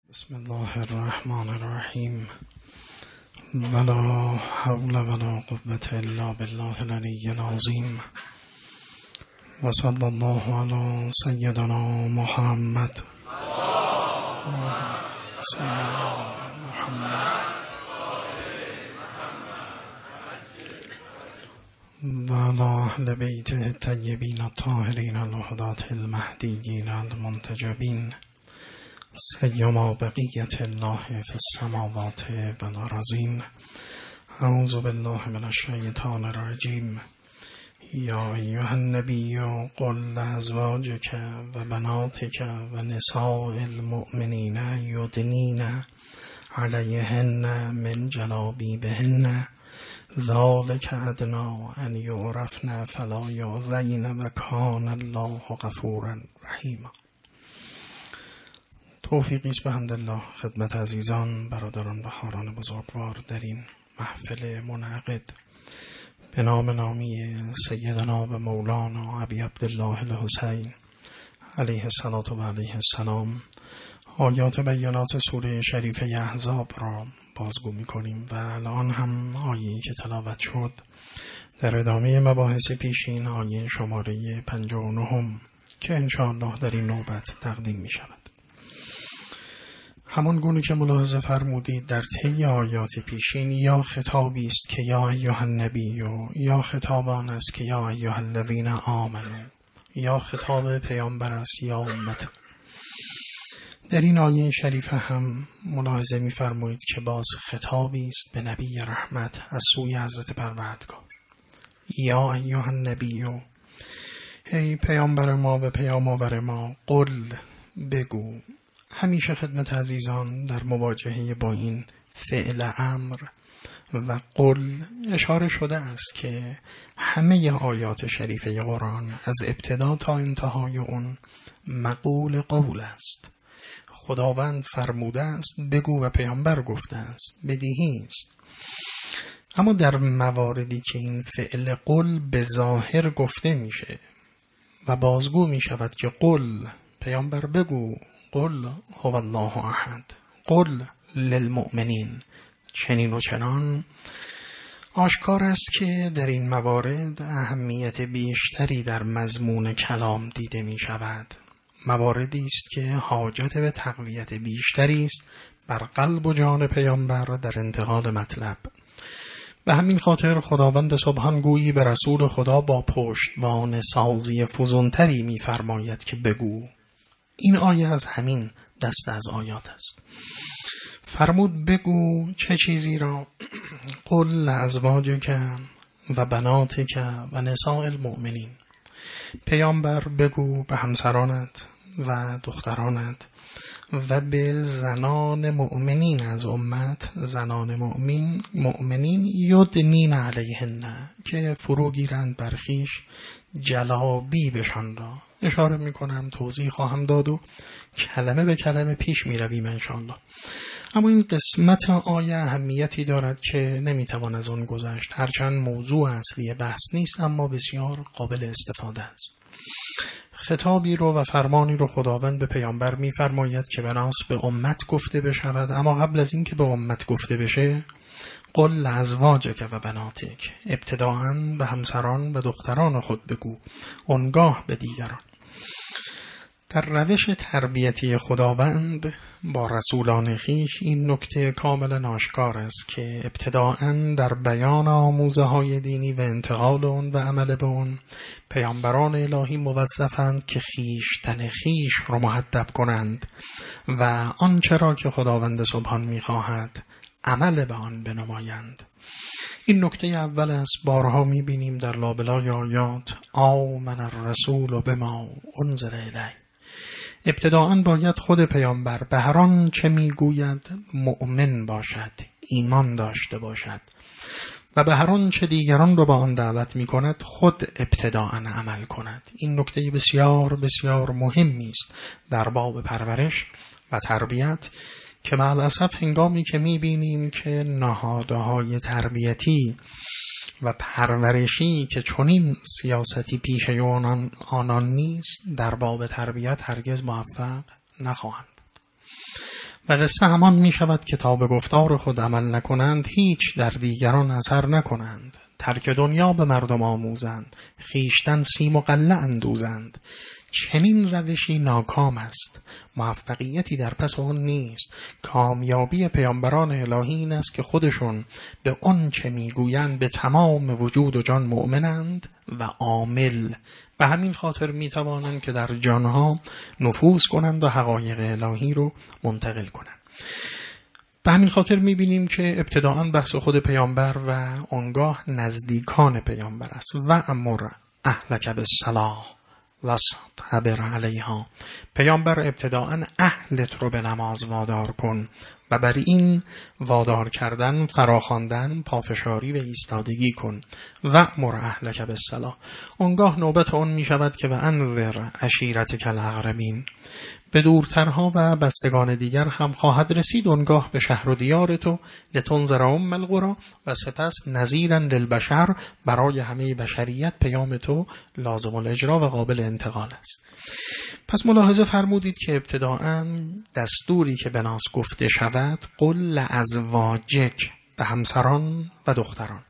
بسم الله الرحمن الرحیم ولا حول ولا قوة الا بالله العلی العظیم و صلی الله علی سیدنا محمد و علی اهل بیته الطیبین الطاهرین الهداة المهدیین المنتجبین سیما بقیت الله فی السماوات و الارضین. اعوذ بالله من الشیطان الرجیم. یا ایها النبی قل لازواجک و بناتک و نساء المؤمنین یدنین علیهن من جلابیبهن ذلک ادنی ان یعرفن فلا یؤذین و کان الله غفورا رحیما. توفیقی است به حمدالله خدمت عزیزان، برادران و خواهران بزرگوار در این محفل منعقد به نام نامی سیدنا و مولانا ابی عبدالله الحسین علیه الصلاة و علیه السلام آیات بیانات سوره شریفه احزاب را بازگو می‌کنیم و الان هم آیه‌ای که تلاوت شد در ادامه مباحث پیشین آیه شماره 59 که انشاءالله در این نوبت تقدیم می‌شود. همان گونه که ملاحظه فرمودید در طی آیات پیشین یا خطابی است که یا ایها النبی یا خطاب آن است که یا ایها الذین آمنوا یا خطاب پیامبر است یا امت. در این آیه شریفه هم ملاحظه می‌فرمایید که باز خطابی است به نبی رحمت از سوی حضرت پروردگار. یا ایها النبی، ای پیامبر ما و پیام‌آور ما، قل بگو. همیشه خدمت عزیزان در مواجهه با این فعل امر و قل اشاره شده است که همه آیات شریفه قرآن از ابتدا تا انتهای اون مقول قول است. خداوند فرموده است بگو و پیامبر گفته است بدیهی است. اما در مواردی که این فعل قل به ظاهر گفته میشه و بازگو میشود که قل پیامبر بگو، قل هو الله احد، قل للمؤمنین، چنین و چنان، آشکار است که در این موارد اهمیت بیشتری در مضمون کلام دیده می شود. مواردی است که حاجت به تقویت بیشتری است بر قلب و جان پیامبر در انتقال مطلب. به همین خاطر خداوند سبحان گویی به رسول خدا با پشتوانه سازی فزونتری می فرماید که بگو. این آیه از همین دست از آیات است. فرمود بگو چه چیزی را؟ قل لازواجک و بناتک و نساء المؤمنین. پیامبر بگو به همسرانت و دخترانت و به زنان مؤمنین از امت، زنان مؤمنین یدنین علیهن، که فرو گیرند بر خویش جلابی بشان را. اشاره میکنم توضیح خواهم داد و کلمه به کلمه پیش میرویم انشاءالله. اما این قسمت آیه اهمیتی دارد که نمیتوان از آن گذشت، هرچند موضوع اصلی بحث نیست اما بسیار قابل استفاده است. خطابی رو و فرمانی رو خداوند به پیامبر میفرماید که بناس به امت گفته بشود، اما قبل از این که به امت گفته بشه قل لازواجک و بناتک، ابتداءً به همسران و دختران خود بگو، آنگاه به دیگران. در روش تربیتی خداوند با رسولان خویش این نکته کاملا آشکار است که ابتداءً در بیان آموزه های دینی و انتقال اون و عمل به اون پیامبران الهی موظفند که خویشتن خویش را مؤدب کنند و آنچه را که خداوند سبحان می‌خواهد عمل به آن بنمایند. این نکته اول است. بارها می‌بینیم در لابلای آیات آمن الرسول بما انزل الیه. ابتداءً باید خود پیامبر به هر آن چه میگوید مؤمن باشد، ایمان داشته باشد و به هر آن چه دیگران رو با آن دعوت میکند خود ابتداءً عمل کند. این نکته بسیار بسیار مهمی است در باب پرورش و تربیت که مع الاسف هنگامی که میبینیم که نهادهای تربیتی و پرورشی که چنین سیاستی پیش آنان نیست در باب تربیت هرگز موفق نخواهند. و قصه همان می شود که تا به گفتار خود عمل نکنند هیچ در دیگران اثر نکنند. ترک دنیا به مردم آموزند، خیشتن سیم و غله اندوزند. چنین روشی ناکام است، موفقیتی در پس آن نیست. کامیابی پیامبران الهی این است که خودشون به آن چه میگویند به تمام وجود و جان مؤمنند و عامل. به همین خاطر میتوانند که در جانها نفوذ کنند و حقایق الهی رو منتقل کنند. به همین خاطر میبینیم که ابتداءً بحث خود پیامبر و آنگاه نزدیکان پیامبر است. و امر اهلک بالصلاة واصطبر علیها. پیامبر ابتداءً اهلت رو به نماز وادار کن و بر این وادار کردن، فراخواندن، پافشاری و ایستادگی کن. و امر اهلک بالصلاة. آنگاه نوبت اون می شود که و انذر عشیرتک الاقربین. به دورترها و بستگان دیگر هم خواهد رسید آنگاه به شهر و دیار تو لتنذر ام القری و سپس نذیرا للبشر. برای همه بشریت پیام تو لازم الاجرا و قابل انتقال است. پس ملاحظه فرمودید که ابتداءً دستوری که به ناس گفته شود قل لازواجک، به همسران و دختران.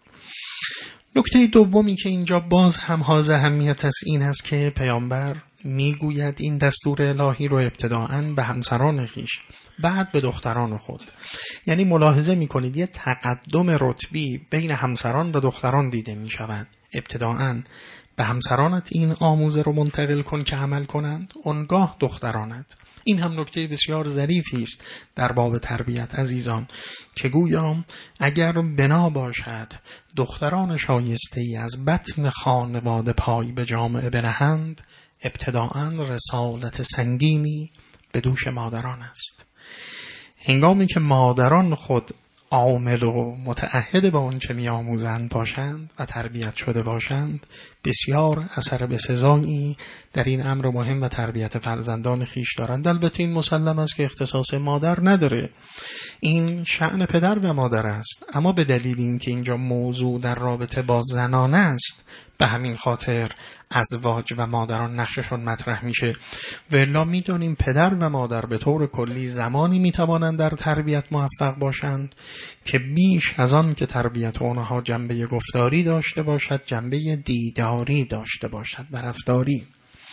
نکته دومی که اینجا باز هم حائز اهمیت است این است که پیامبر میگوید این دستور الهی رو ابتداءً به همسران خویش، بعد به دختران خود. یعنی ملاحظه میکنید یه تقدم رتبی بین همسران و دختران دیده میشود. ابتداءً به همسرانت این آموزه رو منتقل کن که عمل کنند، آنگاه دخترانت. این هم نکته بسیار ظریفی است در باب تربیت عزیزان که گویا اگر بنا باشد دختران شایسته‌ای از بطن خانواده پای به جامعه بنهند، ابتداءً رسالت سنگینی به دوش مادران است. هنگامی که مادران خود عامل و متعهد به اون چه می آموزند باشند و تربیت شده باشند، بسیار اثر بسزایی در این امر مهم و تربیت فرزندان خیش دارند. البته این مسلم است که اختصاص مادر نداره، این شأن پدر و مادر است، اما به دلیل اینکه اینجا موضوع در رابطه با زنانه است، به همین خاطر ازواج و مادران نقششون مطرح میشه. و الا میدونیم پدر و مادر به طور کلی زمانی میتوانند در تربیت موفق باشند که بیش از آن که تربیت اونها جنبه گفتاری داشته باشد، جنبه دیداری داشته باشد و رفتاری.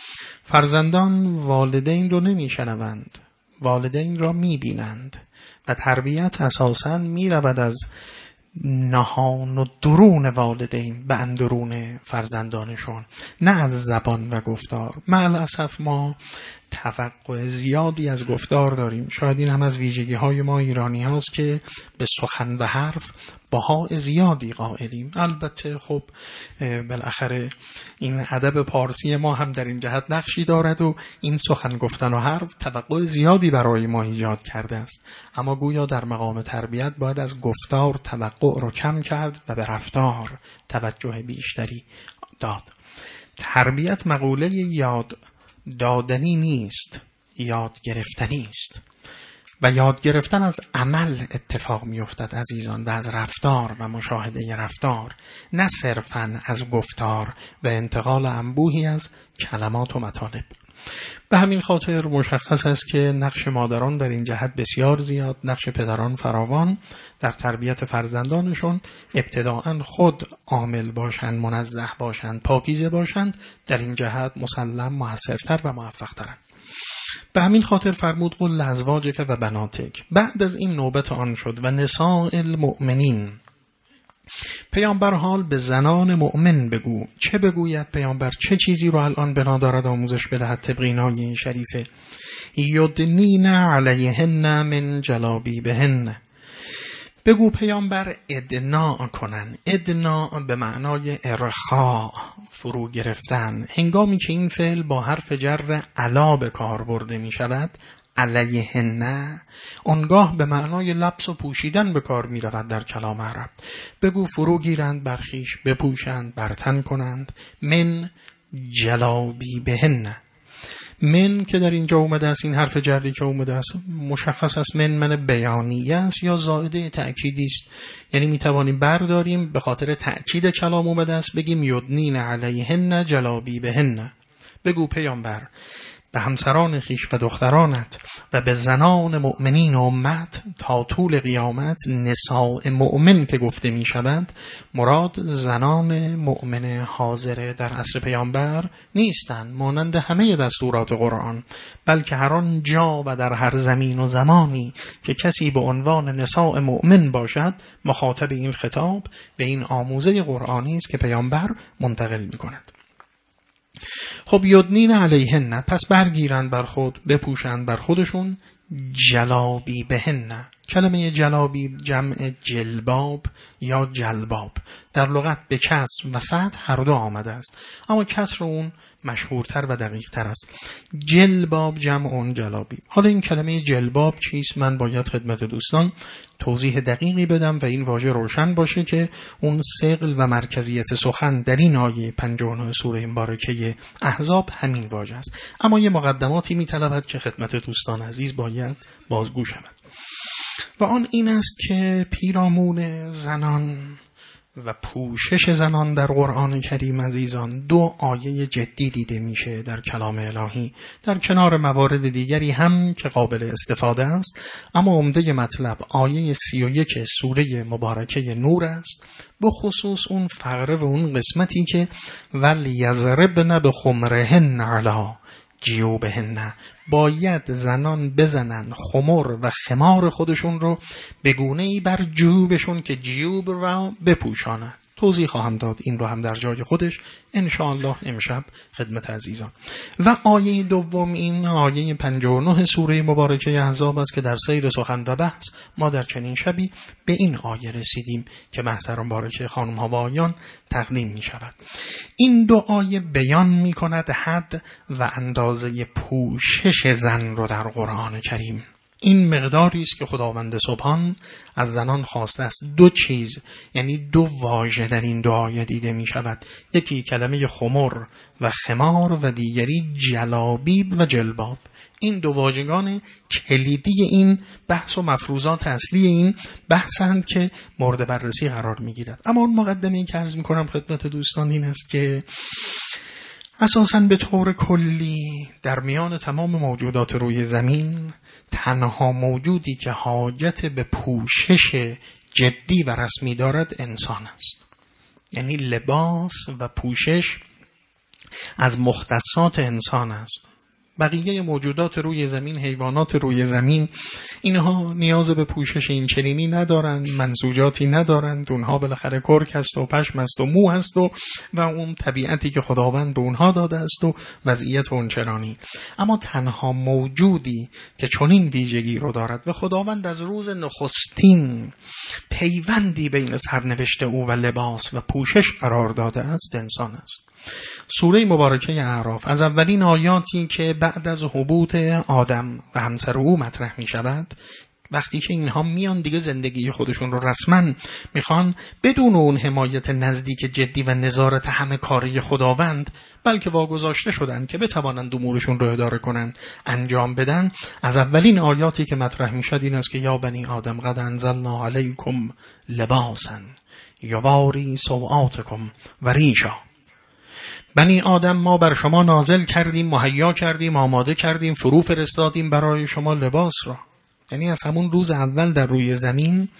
فرزندان والدین رو نمیشنوند، والدین را میبینند و تربیت اساساً میرود از نهان و درون والدین به اندرون فرزندانشون، نه از زبان و گفتار. مع الاسف ما توقع زیادی از گفتار داریم. شاید این هم از ویژگی های ما ایرانی هاست که به سخن و حرف بها زیادی قائلیم. البته خب بالاخره این ادب پارسی ما هم در این جهت نقشی دارد و این سخن گفتن و حرف توقع زیادی برای ما ایجاد کرده است. اما گویا در مقام تربیت باید از گفتار توقع رو کم کرد و به رفتار توجه بیشتری داد. تربیت مقوله یاد دادنی نیست، یاد گرفتنی است و یاد گرفتن از عمل اتفاق می افتد عزیزان، و از رفتار و مشاهده رفتار، نه صرفاً از گفتار و انتقال انبوهی از کلمات و مطالب. به همین خاطر مشخص است که نقش مادران در این جهت بسیار زیاد، نقش پدران فراوان در تربیت فرزندانشون. ابتداءً خود عامل باشند، منزه باشند، پاکیزه باشند، در این جهت مسلم موثرتر و موفق‌ترند. به همین خاطر فرمود قل لازواجک و بناتک. بعد از این نوبت آن شد و نساء المؤمنین. پیامبر حال به زنان مؤمن بگو. چه بگوید پیامبر؟ چه چیزی رو الان بنا دارد آموزش بدهد طبق این آیه شریفه؟ یدنین علیهن من جلابیبهن. بگو پیامبر ادنا کنن. ادنا به معنای ارخاء، فرو گرفتن. هنگامی که این فعل با حرف جر علا به کار برده می شود، علیهن، آنگاه به معنای لبس و پوشیدن به کار می رود در کلام عرب. بگو فرو گیرند برخیش، بپوشند، برتن کنند. من جلابیبهن. من که در اینجا اومده است، این حرف جری که اومده است مشخص است من بیانیه است یا زائده تأکیدی است. یعنی می توانیم برداریم به خاطر تأکید کلام اومده است بگیم یدنین علیهن جلابیبهن. بگو پیامبر به همسران خویش و دخترانت و به زنان مؤمنین امت تا طول قیامت. نساء مؤمن که گفته می شود مراد زنان مؤمن حاضر در عصر پیامبر نیستند مانند همه دستورات قرآن، بلکه هر آن جا و در هر زمین و زمانی که کسی به عنوان نساء مؤمن باشد مخاطب این خطاب به این آموزه قرآنی است که پیامبر منتقل می کند. خب یدنین علیهن، پس برگیرند بر خود، بپوشند بر خودشون جلابی بهن. کلمه جلابی جمع جلباب یا جلباب در لغت به کسر و فتح هر دو آمده است، اما کسر اون مشهورتر و دقیق تر است. جلباب جمع اون جلابی. حالا این کلمه جلباب چیست؟ من باید خدمت دوستان توضیح دقیقی بدم و این واژه روشن باشه که اون ثقل و مرکزیت سخن در این آیه 59 سوره مبارکه احزاب همین واژه است. اما یه مقدماتی می‌طلبد که خدمت دوستان عزیز باید بازگو شود و آن این است که پیرامون زنان و پوشش زنان در قرآن کریم عزیزان دو آیه جدی دیده میشه در کلام الهی، در کنار موارد دیگری هم که قابل استفاده است، اما عمده مطلب آیه 31 سوره مبارکه نور است، به خصوص اون فقره و اون قسمتی که ولیضربن بخمرهن علی جیوبهن، باید زنان بزنن خمر و خمار خودشون رو به گونه‌ای بر جیوبشون که جیوب را بپوشانند. توضیح خواهم داد این رو هم در جای خودش ان شاء الله امشب خدمت عزیزان. و آیه دوم این آیه 59 سوره مبارکه احزاب است که در سیر سخن و بحث ما در چنین شبی به این آیه رسیدیم که محترم مبارکه خانم ها و آقایان تقدیم می شود. این دو آیه بیان می کند حد و اندازه پوشش زن رو در قرآن کریم. این مقداری است که خداوند سبحان از زنان خواسته است. دو چیز، یعنی دو واژه در این دو آیه دیده می شود، یکی کلمه خمر و خمار و دیگری جلابیب و جلباب. این دو واژگان کلیدی این بحث و مفروضات اصلی این بحثند که مورد بررسی قرار می گیرد. اما اون مقدمه‌ای که عرض می کنم خدمت دوستان این است که اساساً به طور کلی در میان تمام موجودات روی زمین تنها موجودی که حاجت به پوشش جدی و رسمی دارد انسان است. یعنی لباس و پوشش از مختصات انسان است. بقیه موجودات روی زمین، حیوانات روی زمین، اینها نیاز به پوشش این چنینی ندارند، منسوجاتی ندارند، اونها بالاخره کرک است و پشم است و مو است و اون طبیعتی که خداوند به اونها داده است و وضعیت اونچنانی. اما تنها موجودی که چنین ویژگی رو دارد و خداوند از روز نخستین پیوندی بین سرنوشت او و لباس و پوشش قرار داده است انسان است. سوره مبارکه اعراف از اولین آیاتی که بعد از هبوط آدم و همسر او مطرح می شود، وقتی که اینها میان دیگه زندگی خودشون رو رسما میخوان بدون اون حمایت نزدیک جدی و نظارت همه کاری خداوند، بلکه واگذاشته شدن که بتوانند امورشون رو اداره کنند، انجام بدن. از اولین آیاتی که مطرح میشد این است که یا بنی آدم قد انزلنا علیکم لباسا یواری سوآتکم و ریشا. بنی آدم ما بر شما نازل کردیم، مهیا کردیم، آماده کردیم، فرو فرستادیم برای شما لباس را. یعنی از همون روز اول در روی زمین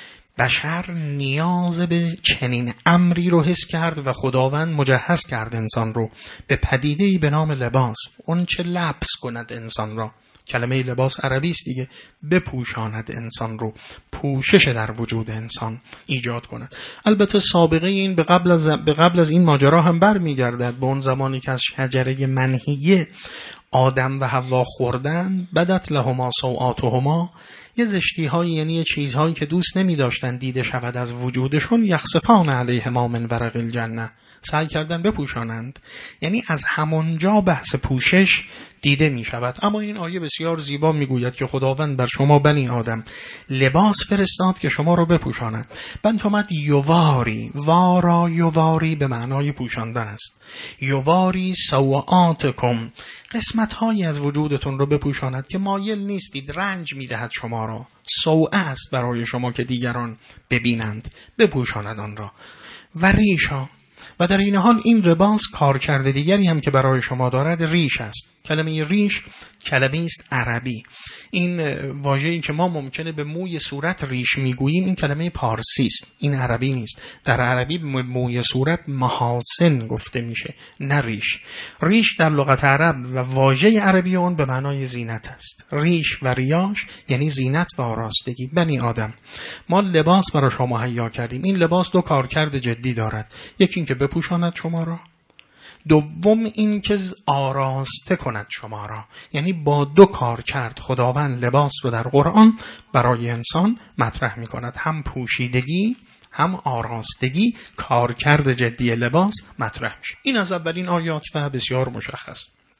بشر نیاز به چنین امری رو حس کرد و خداوند مجهز کرد انسان رو به پدیده‌ای به نام لباس. اون چه لبس کند انسان را، کلمه لباس عربی است دیگه، بپوشاند انسان رو، پوشش در وجود انسان ایجاد کند. البته سابقه این به قبل از این ماجرا هم برمیگردد به اون زمانی که از شجره منهیه آدم و حوا خوردن، بدت لهما سوآتهما، یه زشتی هایی، یعنی چیزهایی که دوست نمی داشتن دیده شود از وجودشون، یخسفان علیهما من ورق الجنه، سعی کردن بپوشانند. یعنی از همونجا بحث پوشش دیده می شود. اما این آیه بسیار زیبا می گوید که خداوند بر شما بنی آدم لباس فرستاد که شما رو بپوشاند. بنت اومد یواری، وارا یواری به معنای پوشاندن است. یواری سوآتکم، قسمت هایی از وجودتون رو بپوشاند که مایل نیستید، رنج می دهد شما را، سوء است برای شما که دیگران ببینند، بپوشاند آن را. و ریشا، و در این حال این لباس کار کرده دیگری هم که برای شما دارد ریش است. کلمه ریش کلمه است عربی. این واژه‌ای که ما ممکنه به موی صورت ریش میگوییم این کلمه پارسی است، این عربی نیست. در عربی به موی صورت محاسن گفته میشه، نه ریش. ریش در لغت عرب و واژه عربی اون به معنای زینت است. ریش و ریاش یعنی زینت و آراستگی. بنی آدم، ما لباس برای شما مهیا کردیم. این لباس دو کارکرد جدی دارد. یکی این که بپوشاند شما را، دوم این که آراسته کند شما را. یعنی با دو کار کرد خداوند لباس رو در قرآن برای انسان مطرح می کند، هم پوشیدگی هم آراستگی. کارکرد جدی لباس مطرح میشه. این از اولین آیات و بسیار مشخص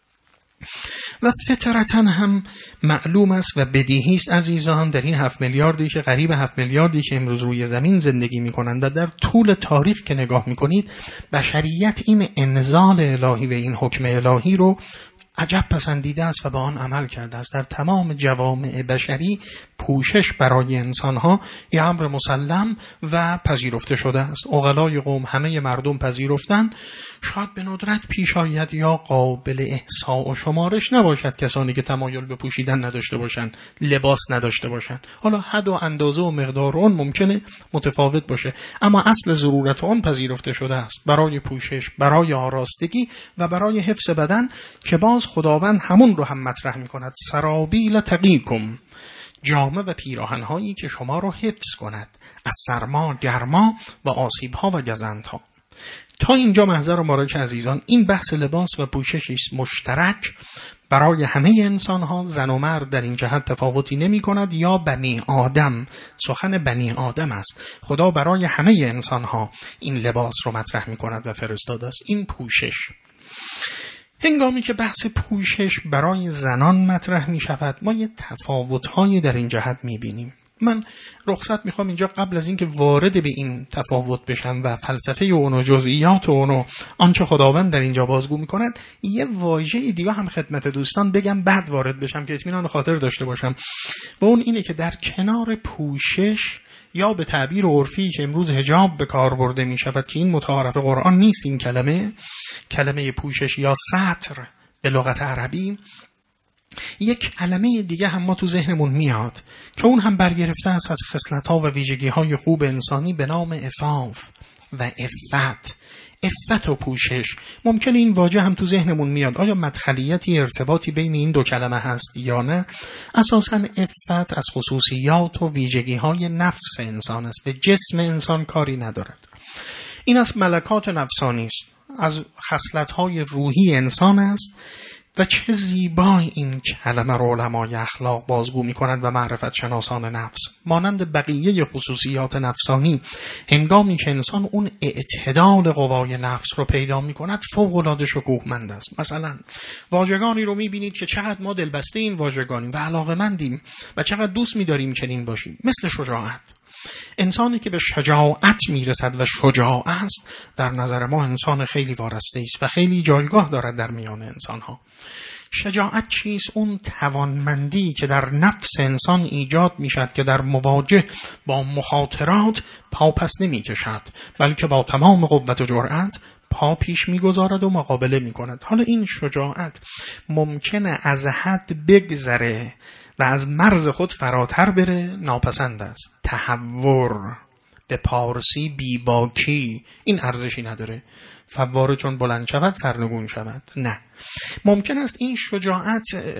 و فطرتاً هم معلوم است و بدیهی است عزیزان، در این 7 میلیاردی که قریب 7 میلیاردی که امروز روی زمین زندگی می‌کنند و در طول تاریخ که نگاه می‌کنید، بشریت این انزال الهی و این حکم الهی رو عجب پسندیده است و به آن عمل کرده است. در تمام جوامع بشری پوشش برای انسانها یه امر مسلم و پذیرفته شده است. عقلای قوم همه مردم پذیرفتن. شاید به ندرت پیش آید یا قابل احصاء و شمارش نباشد کسانی که تمایل به پوشیدن نداشته باشند، لباس نداشته باشند. حالا حد و اندازه و مقدار اون ممکنه متفاوت باشه، اما اصل ضرورت اون پذیرفته شده است برای پوشش، برای آراستگی و برای حفظ بدن، که باز خداوند همون رو هم مطرح می کند. سرابیل تقیکم، جامه و پیراهن‌هایی که شما رو حفظ کند از سرما، گرما و آسیب‌ها و گزندها. تا اینجا محضر و مبارک عزیزان، این بحث لباس و پوششی است مشترک برای همه انسان‌ها. زن و مرد در این جهت تفاوتی نمی‌کند، یا بنی آدم، سخن بنی آدم است. خدا برای همه انسان‌ها این لباس رو مطرح می‌کند و فرستاده است. این پوشش. هنگامی که بحث پوشش برای زنان مطرح می شود، ما یه تفاوت‌هایی در این جهت می بینیم. من رخصت میخوام اینجا قبل از اینکه وارد به این تفاوت بشم و فلسفه اون و جزئیات اون و آنچه خداوند در اینجا بازگو میکند، یه واژه دیگه هم خدمت دوستان بگم، بعد وارد بشم که اطمینان خاطر داشته باشم. و اون اینه که در کنار پوشش یا به تعبیر عرفی که امروز حجاب به کار برده می شود که این متعارف قرآن نیست، این کلمه پوشش یا ستر به لغت عربی، یک کلمه دیگه هم ما تو ذهنمون میاد که اون هم برگرفته است از خصلت‌ها و ویژگی‌های خوب انسانی به نام عفاف و عفت. عفت و پوشش، ممکنه این واژه هم تو ذهنمون میاد. آیا مدخلیتی ارتباطی بین این دو کلمه هست یا نه؟ اساساً عفت از خصوصیات و ویژگی‌های نفس انسان است، به جسم انسان کاری ندارد. این از ملکات نفسانی است، از خصلت‌های روحی انسان است. و چه زیبای این کلمه رو علمای اخلاق بازگو می‌کنند و معرفت شناسان نفس. مانند بقیه خصوصیات نفسانی، هنگامی که انسان اون اعتدال قوای نفس رو پیدا می‌کند، فوق‌العاده شکوهمند است. مثلا واژگانی رو می‌بینید که چقدر ما دلبسته این واژگانیم و علاقه‌مندیم و چقدر دوست می‌داریم چنین باشیم، مثل شجاعت. انسانی که به شجاعت میرسد و شجاع است، در نظر ما انسان خیلی وارسته است و خیلی جایگاه دارد در میان انسانها. شجاعت چیست؟ اون توانمندی که در نفس انسان ایجاد میشد که در مواجه با مخاطرات پا پس نمی کشد، بلکه با تمام قوت و جرأت پا پیش میگذارد و مقابله میکند. حالا این شجاعت ممکنه از حد بگذره و از مرز خود فراتر بره، ناپسند است. تهور، به پارسی بیباکی، این ارزشی نداره. فواره چون بلند شود سرنگون شود، نه. ممکن است این شجاعت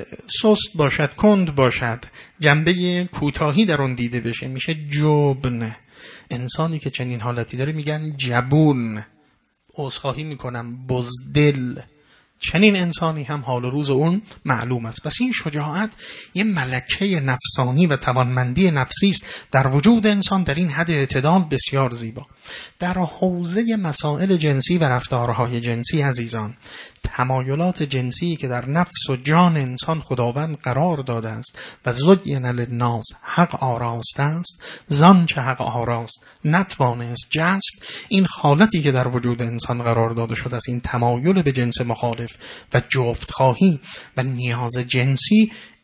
سست باشد، کند باشد، جنبه کوتاهی در اون دیده بشه، میشه جبن. انسانی که چنین حالتی داره میگن جبون، عذرخواهی میکنم، بزدل. چنین انسانی هم حال و روز اون معلوم است. پس این شجاعت یه ملکه نفسانی و توانمندی نفسی است در وجود انسان، در این حد اعتدال بسیار زیبا. در حوزه مسائل جنسی و رفتارهای جنسی عزیزان، تمایلات جنسی که در نفس و جان انسان خداوند قرار داده است و زین للناس حق آراسته است، زان چه حق آراست نتوانست جست، این حالتی که در وجود انسان قرار داده شده است، این تمایل به جنس مخالف و جفت خواهی و نیاز جنسی،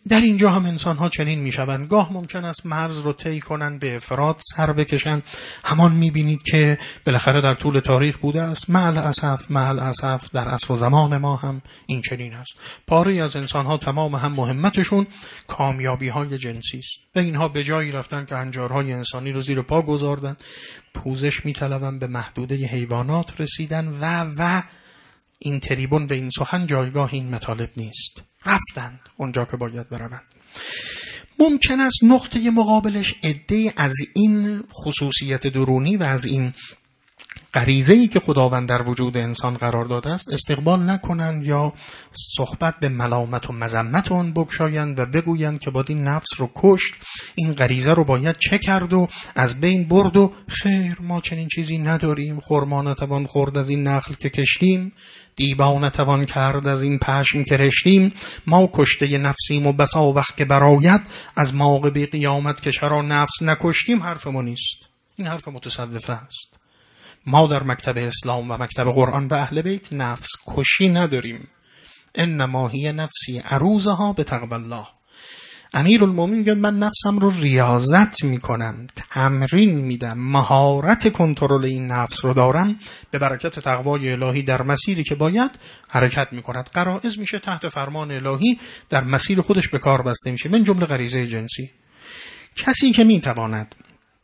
در اینجا هم انسان ها چنین می شوند. گاه ممکن است مرز رو طی کنن، به افراط سر بکشن. همان می بینید که بالاخره در طول تاریخ بوده است. مع الاسف در عصر و زمان ما هم این چنین است. پاره از انسان ها تمام هم مهمتشون کامیابی های جنسی است و اینها به جایی رفتن که هنجارهای انسانی رو زیر پا گذاردن، پوزش می طلبن، به محدوده حیوانات رسیدن و این تریبون و این سخن جایگاه این مطالب نیست. رفتند اونجا که باید برند. ممکن است نقطه مقابلش عده از این خصوصیت درونی و از این غریزه‌ای که خداوند در وجود انسان قرار داده است استقبال نکنند یا صحبت به ملامت و مذمت اون بگشایند و بگویند که باید این نفس رو کشت، این غریزه رو باید چه کرد و از بین برد و خیر ما چنین چیزی نداریم، خرما نتوان خورد از این نخل که کشتیم، دیبا نتوان کرد از این پشم که رشتیم، ما کشته نفسیم و بسا وقت که برآید از عاقبه قیامت که چرا نفس نکشتیم حرف ما نیست. این حرف متصوفه است. ما در مکتب اسلام و مکتب قرآن و اهل بیت نفس کشی نداریم. انما هی نفسی عروضها به تقوی الله. امیرالمومنین میگه من نفسم رو ریاضت میکنم، تمرین میدم، مهارت کنترل این نفس رو دارم، به برکت تقوای الهی در مسیری که باید حرکت میکند، غرایز میشه تحت فرمان الهی در مسیر خودش به کار بسته میشه، من جمله غریزه جنسی. کسی که میتواند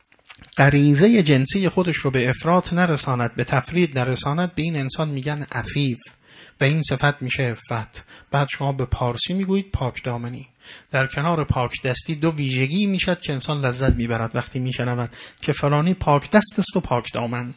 غریزه جنسی خودش رو به افراط نرساند، به تفرید نرساند، به این انسان میگن عفیف و این صفت میشه عفت. بعد شما به پارسی میگویید پاک دامنی. در کنار پاک دستی دو ویژگی میشد که انسان لذت میبرد وقتی میشنود که فلانی پاک دست است و پاک دامن.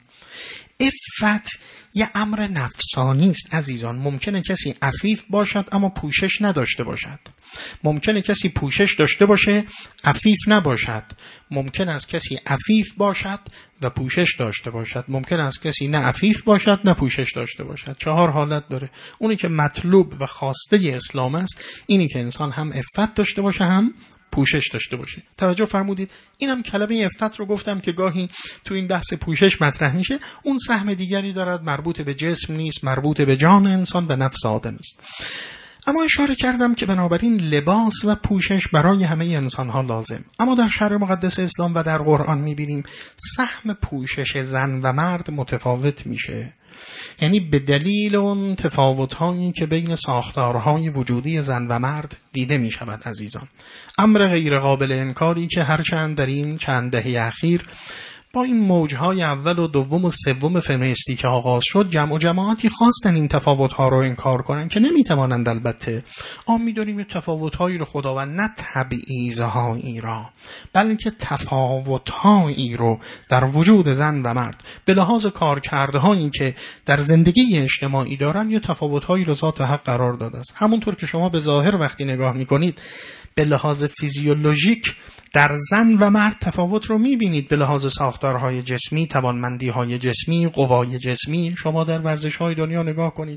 عفت یه امر نفسانی است عزیزان. ممکنه کسی عفیف باشد اما پوشش نداشته باشد. ممکنه کسی پوشش داشته باشه عفیف نباشد. ممکن است کسی عفیف باشد و پوشش داشته باشد. ممکن است کسی نه عفیف باشد نه پوشش داشته باشد. 4 حالت داره. اونی که مطلوب و خواسته اسلام است اینی که انسان هم عفت داشته باشه هم پوشش داشته باشه. توجه فرمودید؟ اینم کلمه عفت رو گفتم که گاهی تو این بحث پوشش مطرح میشه. اون سهم دیگری دارد، مربوط به جسم نیست، مربوط به جان انسان و نفس آدم است. اما اشاره کردم که بنابراین لباس و پوشش برای همه انسان ها لازم. اما در شرع مقدس اسلام و در قرآن میبینیم سهم پوشش زن و مرد متفاوت میشه. یعنی به دلیل اون تفاوت‌هایی که بین ساختارهای وجودی زن و مرد دیده می شود عزیزان. امر غیر قابل انکاری که هرچند در این چند دهه اخیر با این موجهای اول و دوم و سوم فمینیستی که آغاز شد جمع و جماعتی خواستن این تفاوت‌ها رو انکار کنن که نمی‌توانند. البته ما می‌دونیم این تفاوت‌هایی رو خداوند نه تبعیض‌هایی را بلکه تفاوت‌هایی رو در وجود زن و مرد به لحاظ کارکردهایی که در زندگی اجتماعی دارن یا تفاوت‌هایی رو ذات حق قرار داده است. همونطور که شما به ظاهر وقتی نگاه می‌کنید به لحاظ فیزیولوژیک در زن و مرد تفاوت رو می‌بینید، به لحاظ ساختارهای جسمی، توانمندی‌های جسمی، قوای جسمی. شما در ورزش‌های دنیا نگاه کنید،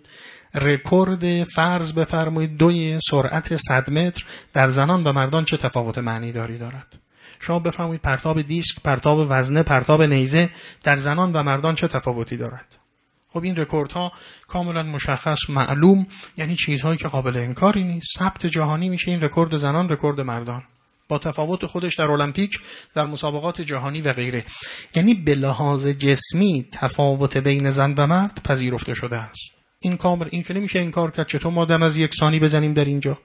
رکورد فرض بفرمایید 2 سرعت 100 متر در زنان و مردان چه تفاوت معنی دارد. شما بفرمایید پرتاب دیسک، پرتاب وزنه، پرتاب نیزه در زنان و مردان چه تفاوتی دارد. خب این رکوردها کاملا مشخص معلوم، یعنی چیزهایی که قابل انکاری نیست. ثبت جهانی میشه این رکورد زنان، رکورد مردان، با تفاوت خودش در المپیک، در مسابقات جهانی و غیره. یعنی به لحاظ جسمی تفاوت بین زن و مرد پذیرفته شده است. این کامل، این که نمیشه انکار کرد. چطور ما دم از یکسانی بزنیم در اینجا؟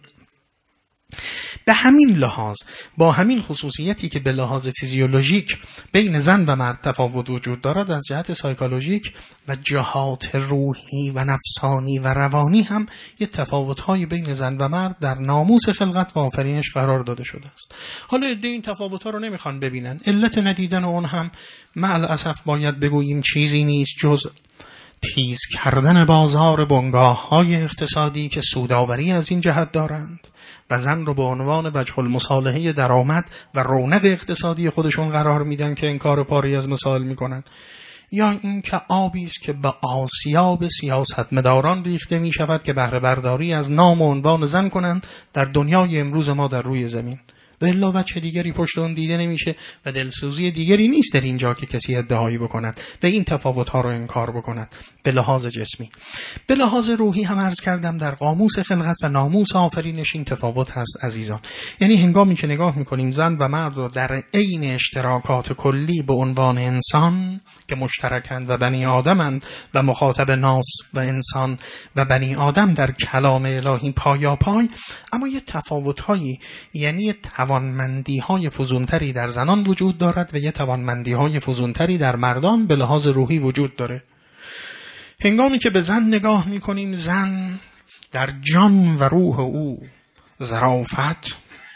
به همین لحاظ با همین خصوصیتی که به لحاظ فیزیولوژیک بین زن و مرد تفاوت وجود دارد، از جهت سایکولوژیک و جهات روحی و نفسانی و روانی هم یه تفاوت‌های بین زن و مرد در ناموس خلقت و آفرینش قرار داده شده است. حالا عده این تفاوت‌ها رو نمیخوان ببینن. علت ندیدن اون هم مع الاسف باید بگوییم چیزی نیست جز تیز کردن بازار بنگاه‌های اقتصادی که سودآوری از این جهت دارند و زن رو به عنوان وجه المصالحه درآمد و رونق اقتصادی خودشون قرار میدن که انکار پاری از مسائل میکنن، یا اینکه آبی است که به آسیاب سیاستمداران ریخته میشود که بهره برداری از نام و عنوان زن کنند در دنیای امروز ما در روی زمین. و الا وجه دیگری پشت اون دیده نمیشه و دلسوزی دیگری نیست در اینجا که کسی ادعایی بکند و این تفاوت‌ها رو انکار بکند به لحاظ جسمی. به لحاظ روحی هم عرض کردم در قاموس خلقت و ناموس آفرینش این تفاوت هست عزیزان. یعنی هنگامی که نگاه می‌کنیم زن و مرد رو در عین اشتراکات کلی به عنوان انسان که مشترکند و بنی آدمند و مخاطب ناس و انسان و بنی آدم در کلام الهی پایاپای، اما یه تفاوت‌هایی یعنی توانمندی‌های فزونتری در زنان وجود دارد و یه توانمندی‌های فزونتری در مردان به لحاظ روحی وجود داره. هنگامی که به زن نگاه می‌کنیم، زن در جان و روح او ظرافت،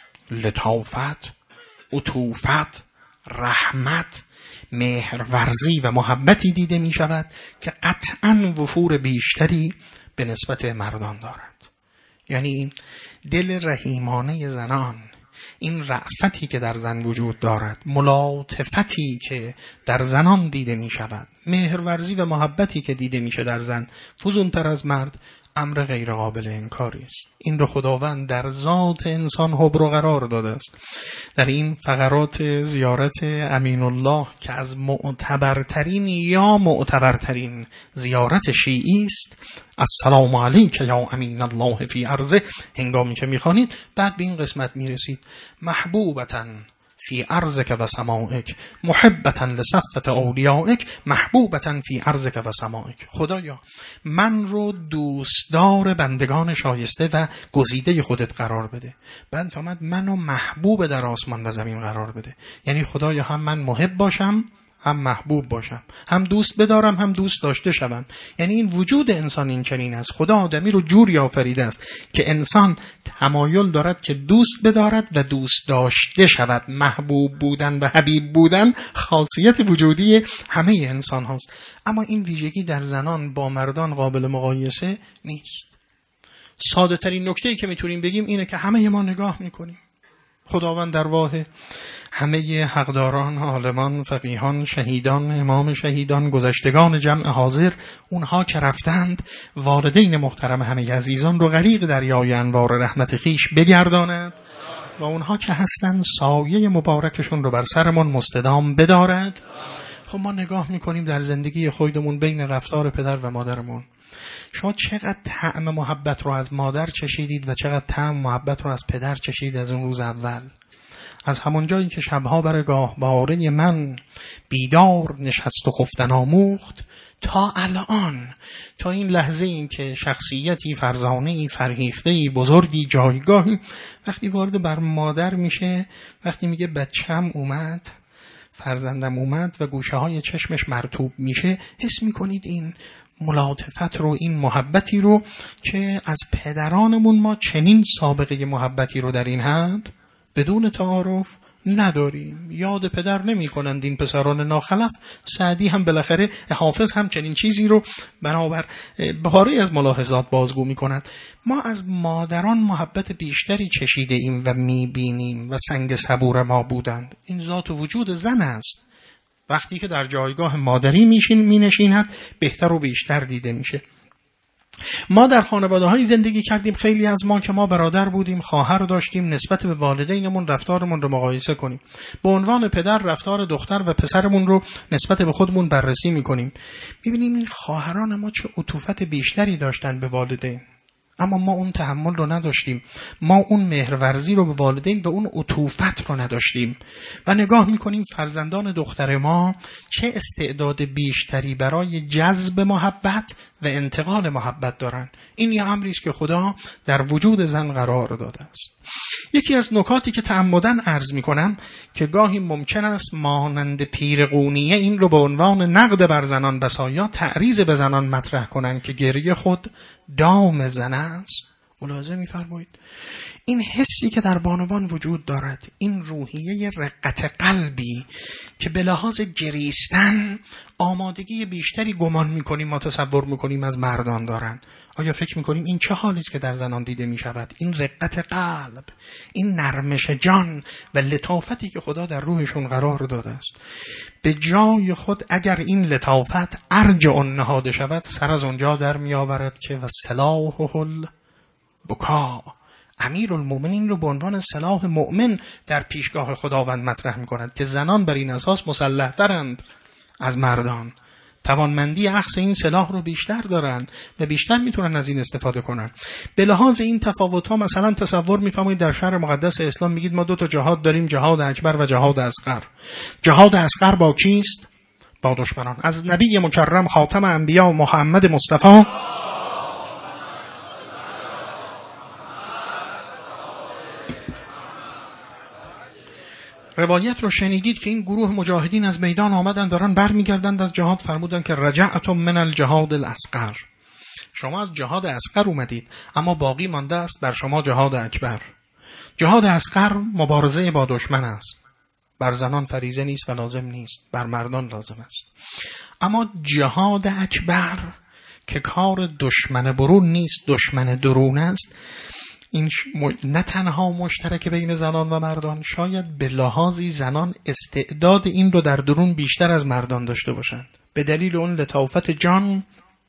لطافت، عطوفت، رحمت، مهرورزی و محبتی دیده می شود که قطعاً وفور بیشتری به نسبت مردان دارد. یعنی این دل رحیمانه زنان، این رأفتی که در زن وجود دارد، ملاطفتی که در زنان دیده می شود، مهرورزی و محبتی که دیده میشه در زن فزونتر از مرد، امر غیر قابل انکاری است. این رو خداوند در ذات انسان حبر و قرار داده است. در این فقرات زیارت امین الله که از معتبرترین یا معتبرترین زیارت شیعی است، السلام علیک یا امین الله فی ارضه، هنگامی که میخوانید بعد به این قسمت میرسید: محبوبتاً فی ارضک و سمائک، محبتاً لصفة اولیائک، محبوبتاً فی ارضک و سمائک. خدایا من رو دوستدار بندگان شایسته و گزیده خودت قرار بده. بعد فرمود منو محبوب در آسمان و زمین قرار بده. یعنی خدایا هم من محب باشم، هم محبوب باشم، هم دوست بدارم، هم دوست داشته شوم. یعنی این وجود انسان این چنین است. خدا آدمی رو جوری آفریده است که انسان تمایل دارد که دوست بدارد و دوست داشته شود. محبوب بودن و حبیب بودن خاصیت وجودی همه انسان هاست. اما این ویژگی در زنان با مردان قابل مقایسه نیست. ساده ترین نکته‌ای که میتونیم بگیم اینه که همه ما نگاه میکنیم، خداوند در راه همه حقداران، عالمان، فقیهان، شهیدان، امام شهیدان، گذشتگان جمع حاضر، اونها که رفتند، والدین محترم همه عزیزان رو غریق دریای انوار رحمت خیش بگرداند و اونها که هستند سایه مبارکشون رو بر سرمون مستدام بدارد. خب ما نگاه میکنیم در زندگی خودمون بین رفتار پدر و مادرمون، شما چقدر طعم محبت رو از مادر چشیدید و چقدر طعم محبت رو از پدر چشیدید از اون روز اول. از همون جایی که شبها بر گاهواره من بیدار نشست و خفتن آموخت تا الان، تا این لحظه این که شخصیتی فرزانه‌ای فرهیخته‌ای بزرگی جایگاهی وقتی وارد بر مادر میشه، وقتی میگه بچم اومد، فرزندم اومد و گوشه های چشمش مرطوب میشه، حس میکنید این ملاطفت رو، این محبتی رو که از پدرانمون ما چنین سابقه محبتی رو در این حد بدون تعارف نداریم. یاد پدر نمی کنند این پسران ناخلف. سعدی هم بالاخره، حافظ هم چنین چیزی رو بنابر بهاری از ملاحظات بازگو می کند. ما از مادران محبت بیشتری چشیده ایم و می بینیم و سنگ صبور ما بودند. این ذات وجود زن است. وقتی که در جایگاه مادری می نشیند بهتر و بیشتر دیده میشه. ما در خانواده‌های زندگی کردیم، خیلی از ما که ما برادر بودیم، خواهر داشتیم، نسبت به والدینمون رفتارمون رو مقایسه کنیم. به عنوان پدر رفتار دختر و پسرمون رو نسبت به خودمون بررسی می‌کنیم. می‌بینیم این خواهران ما چه عطوفت بیشتری داشتن به والدین، اما ما اون تحمل رو نداشتیم، ما اون مهرورزی رو به والدین و اون عطوفت رو نداشتیم. و نگاه میکنیم فرزندان دختر ما چه استعداد بیشتری برای جذب محبت و انتقال محبت دارن. این یه امری است که خدا در وجود زن قرار داده است. یکی از نکاتی که تعمداً عرض میکنم که گاهی ممکن است مانند پیرقونیه این رو به عنوان نقد بر زنان بسایا تعریض به زنان مطرح کنن که گریه خود دام زن است. ملاحظه می‌فرمایید این حسی که در بانوان وجود دارد، این روحیه رقت قلبی که به لحاظ گریستن آمادگی بیشتری گمان می‌کنیم، ما تصور می‌کنیم از مردان دارن. آیا فکر می‌کنیم این چه حالی است که در زنان دیده می‌شود؟ این رقت قلب، این نرمش جان و لطافتی که خدا در روحشون قرار داده است. به جای خود اگر این لطافت ارجع نهاده شود، سر از اونجا در می‌آورد که و سلاحه بکا، امیرالمومنین رو به عنوان سلاح مؤمن در پیشگاه خداوند مطرح می‌کند که زنان بر این اساس مسلح‌ترند از مردان، توانمندی اخذ این سلاح رو بیشتر دارن و بیشتر میتونن از این استفاده کنن. به لحاظ این تفاوت‌ها مثلا تصور می‌فرمایید در شهر مقدس اسلام میگید ما 2 تا جهاد داریم، جهاد اکبر و جهاد اصغر. جهاد اصغر با کیست؟ با دشمنان. از نبی مکرم خاتم انبیا محمد مصطفی روایت رو شنیدید که این گروه مجاهدین از میدان آمدن دارن برمیگردند از جهاد، فرمودن که رجعتم من الجهاد الاصغر، شما از جهاد اصغر اومدید اما باقی مانده است بر شما جهاد اکبر. جهاد اصغر مبارزه با دشمن است، بر زنان فریضه نیست و لازم نیست، بر مردان لازم است. اما جهاد اکبر که کار دشمن برون نیست، دشمن درون است، این نه تنها مشترک بین زنان و مردان، شاید به لحاظی زنان استعداد این رو در درون بیشتر از مردان داشته باشند، به دلیل اون لطافت جان،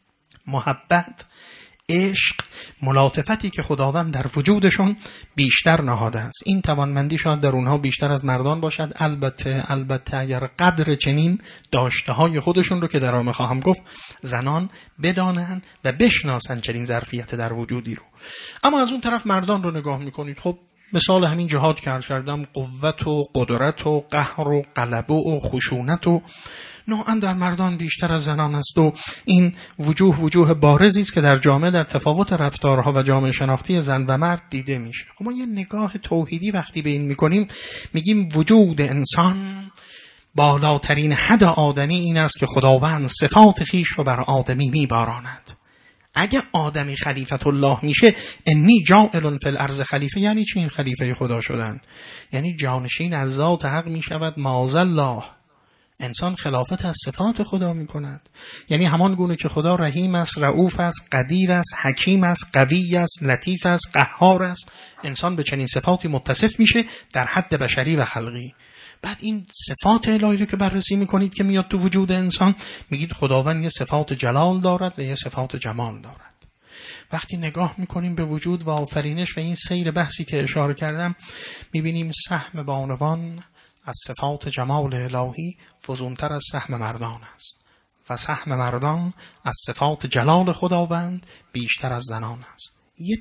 محبت، عشق، ملاطفتی که خداوند در وجودشون بیشتر نهاده است. این توانمندی شاید در اونها بیشتر از مردان باشد. البته اگر قدر چنین داشته های خودشون رو که در آن خواهم گفت زنان بدانند و بشناسند چنین ظرفیت در وجودی رو. اما از اون طرف مردان رو نگاه میکنید، خب مثال همین جهاد کردم، قوت و قدرت و قهر و غلبه و خشونت و نوعاً در مردان بیشتر از زنان است و این وجوه بارزی است که در جامعه در تفاوت رفتارها و جامعه شناختی زن و مرد دیده میشه. ما یه نگاه توحیدی وقتی به این میکنیم میگیم وجود انسان بالاترین حد آدمی این است که خداوند صفات خویش رو بر آدمی میباراند. اگه آدمی خلیفت الله میشه، انی جاعل فی الارض خلیفه، یعنی چی این خلیفه خدا شدن؟ یعنی جانشین از ذات حق میشود معاذالله. انسان خلافت از صفات خدا میکند، یعنی همان گونه که خدا رحیم است، رؤوف است، قدیر است، حکیم است، قوی است، لطیف است، قهار است، انسان به چنین صفاتی متصف میشه در حد بشری و خلقی. بعد این صفات الهی رو که بررسی میکنید که میاد تو وجود انسان، میگید خداوند یه صفات جلال دارد و یه صفات جمال دارد. وقتی نگاه میکنیم به وجود و آفرینش و این سیر بحثی که اشاره کردم، میبینیم سهم بانوان از صفات جمال الهی فزونتر از سهم مردان است و سهم مردان از صفات جلال خداوند بیشتر از زنان است. یه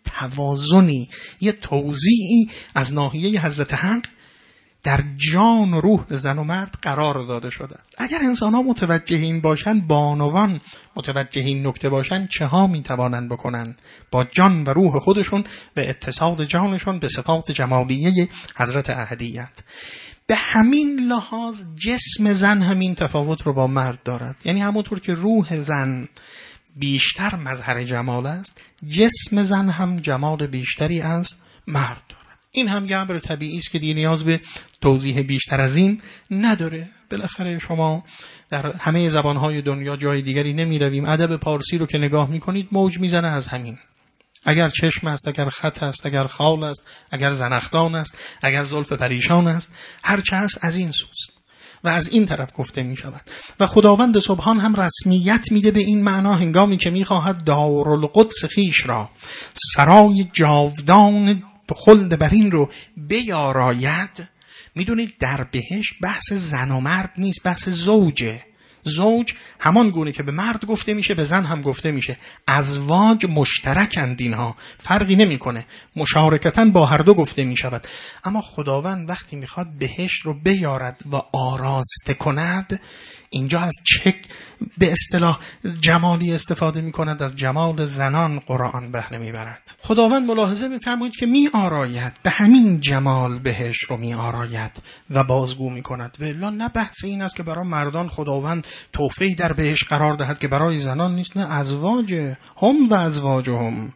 توازنی، یه توزیعی از ناحیه حضرت حق در جان و روح زن و مرد قرار داده شده. اگر انسان ها متوجه این باشند، بانوان متوجه این نکته باشند، چه ها می توانند بکنند با جان و روح خودشون و اتصال جانشون به صفات جمالیه حضرت احدیت. به همین لحاظ جسم زن همین تفاوت رو با مرد دارد. یعنی همونطور که روح زن بیشتر مظهر جمال است، جسم زن هم جمال بیشتری از مرد دارد. این هم یه امر طبیعی است که دیگه نیاز به توضیح بیشتر از این نداره. بالاخره شما در همه زبانهای دنیا جای دیگری نمی رویم، ادب پارسی رو که نگاه می کنید موج می زنه از همین. اگر چشم است، اگر خط است، اگر خال است، اگر زنخدان است، اگر زلف پریشان است، هر چه است از این سوست و از این طرف گفته می شود. و خداوند سبحان هم رسمیت میده به این معنا هنگامی که می خواهد دارالقدس خویش را، سرای جاودان خلد بر این رو بیاراید. میدونید در بهشت بحث زن و مرد نیست، بحث زوجه. زوج همان گونه که به مرد گفته میشه به زن هم گفته میشه. ازواج مشترکند، اینها فرقی نمیکنه، مشارکتاً با هر دو گفته میشود. اما خداوند وقتی میخواد بهشت رو بیارد و آراسته کند، اینجا از چه به اصطلاح جمالی استفاده میکند؟ از جمال زنان قرآن بهره میبرد. خداوند ملاحظه میفرمایید که می آراید، به همین جمال بهشت رو می آراید و بازگو میکند. والا نه بحث این است که برای مردان خداوند تحفه‌ای در بهشت قرار دهد که برای زنان نیست. نه، ازواج هم و ازواجهم.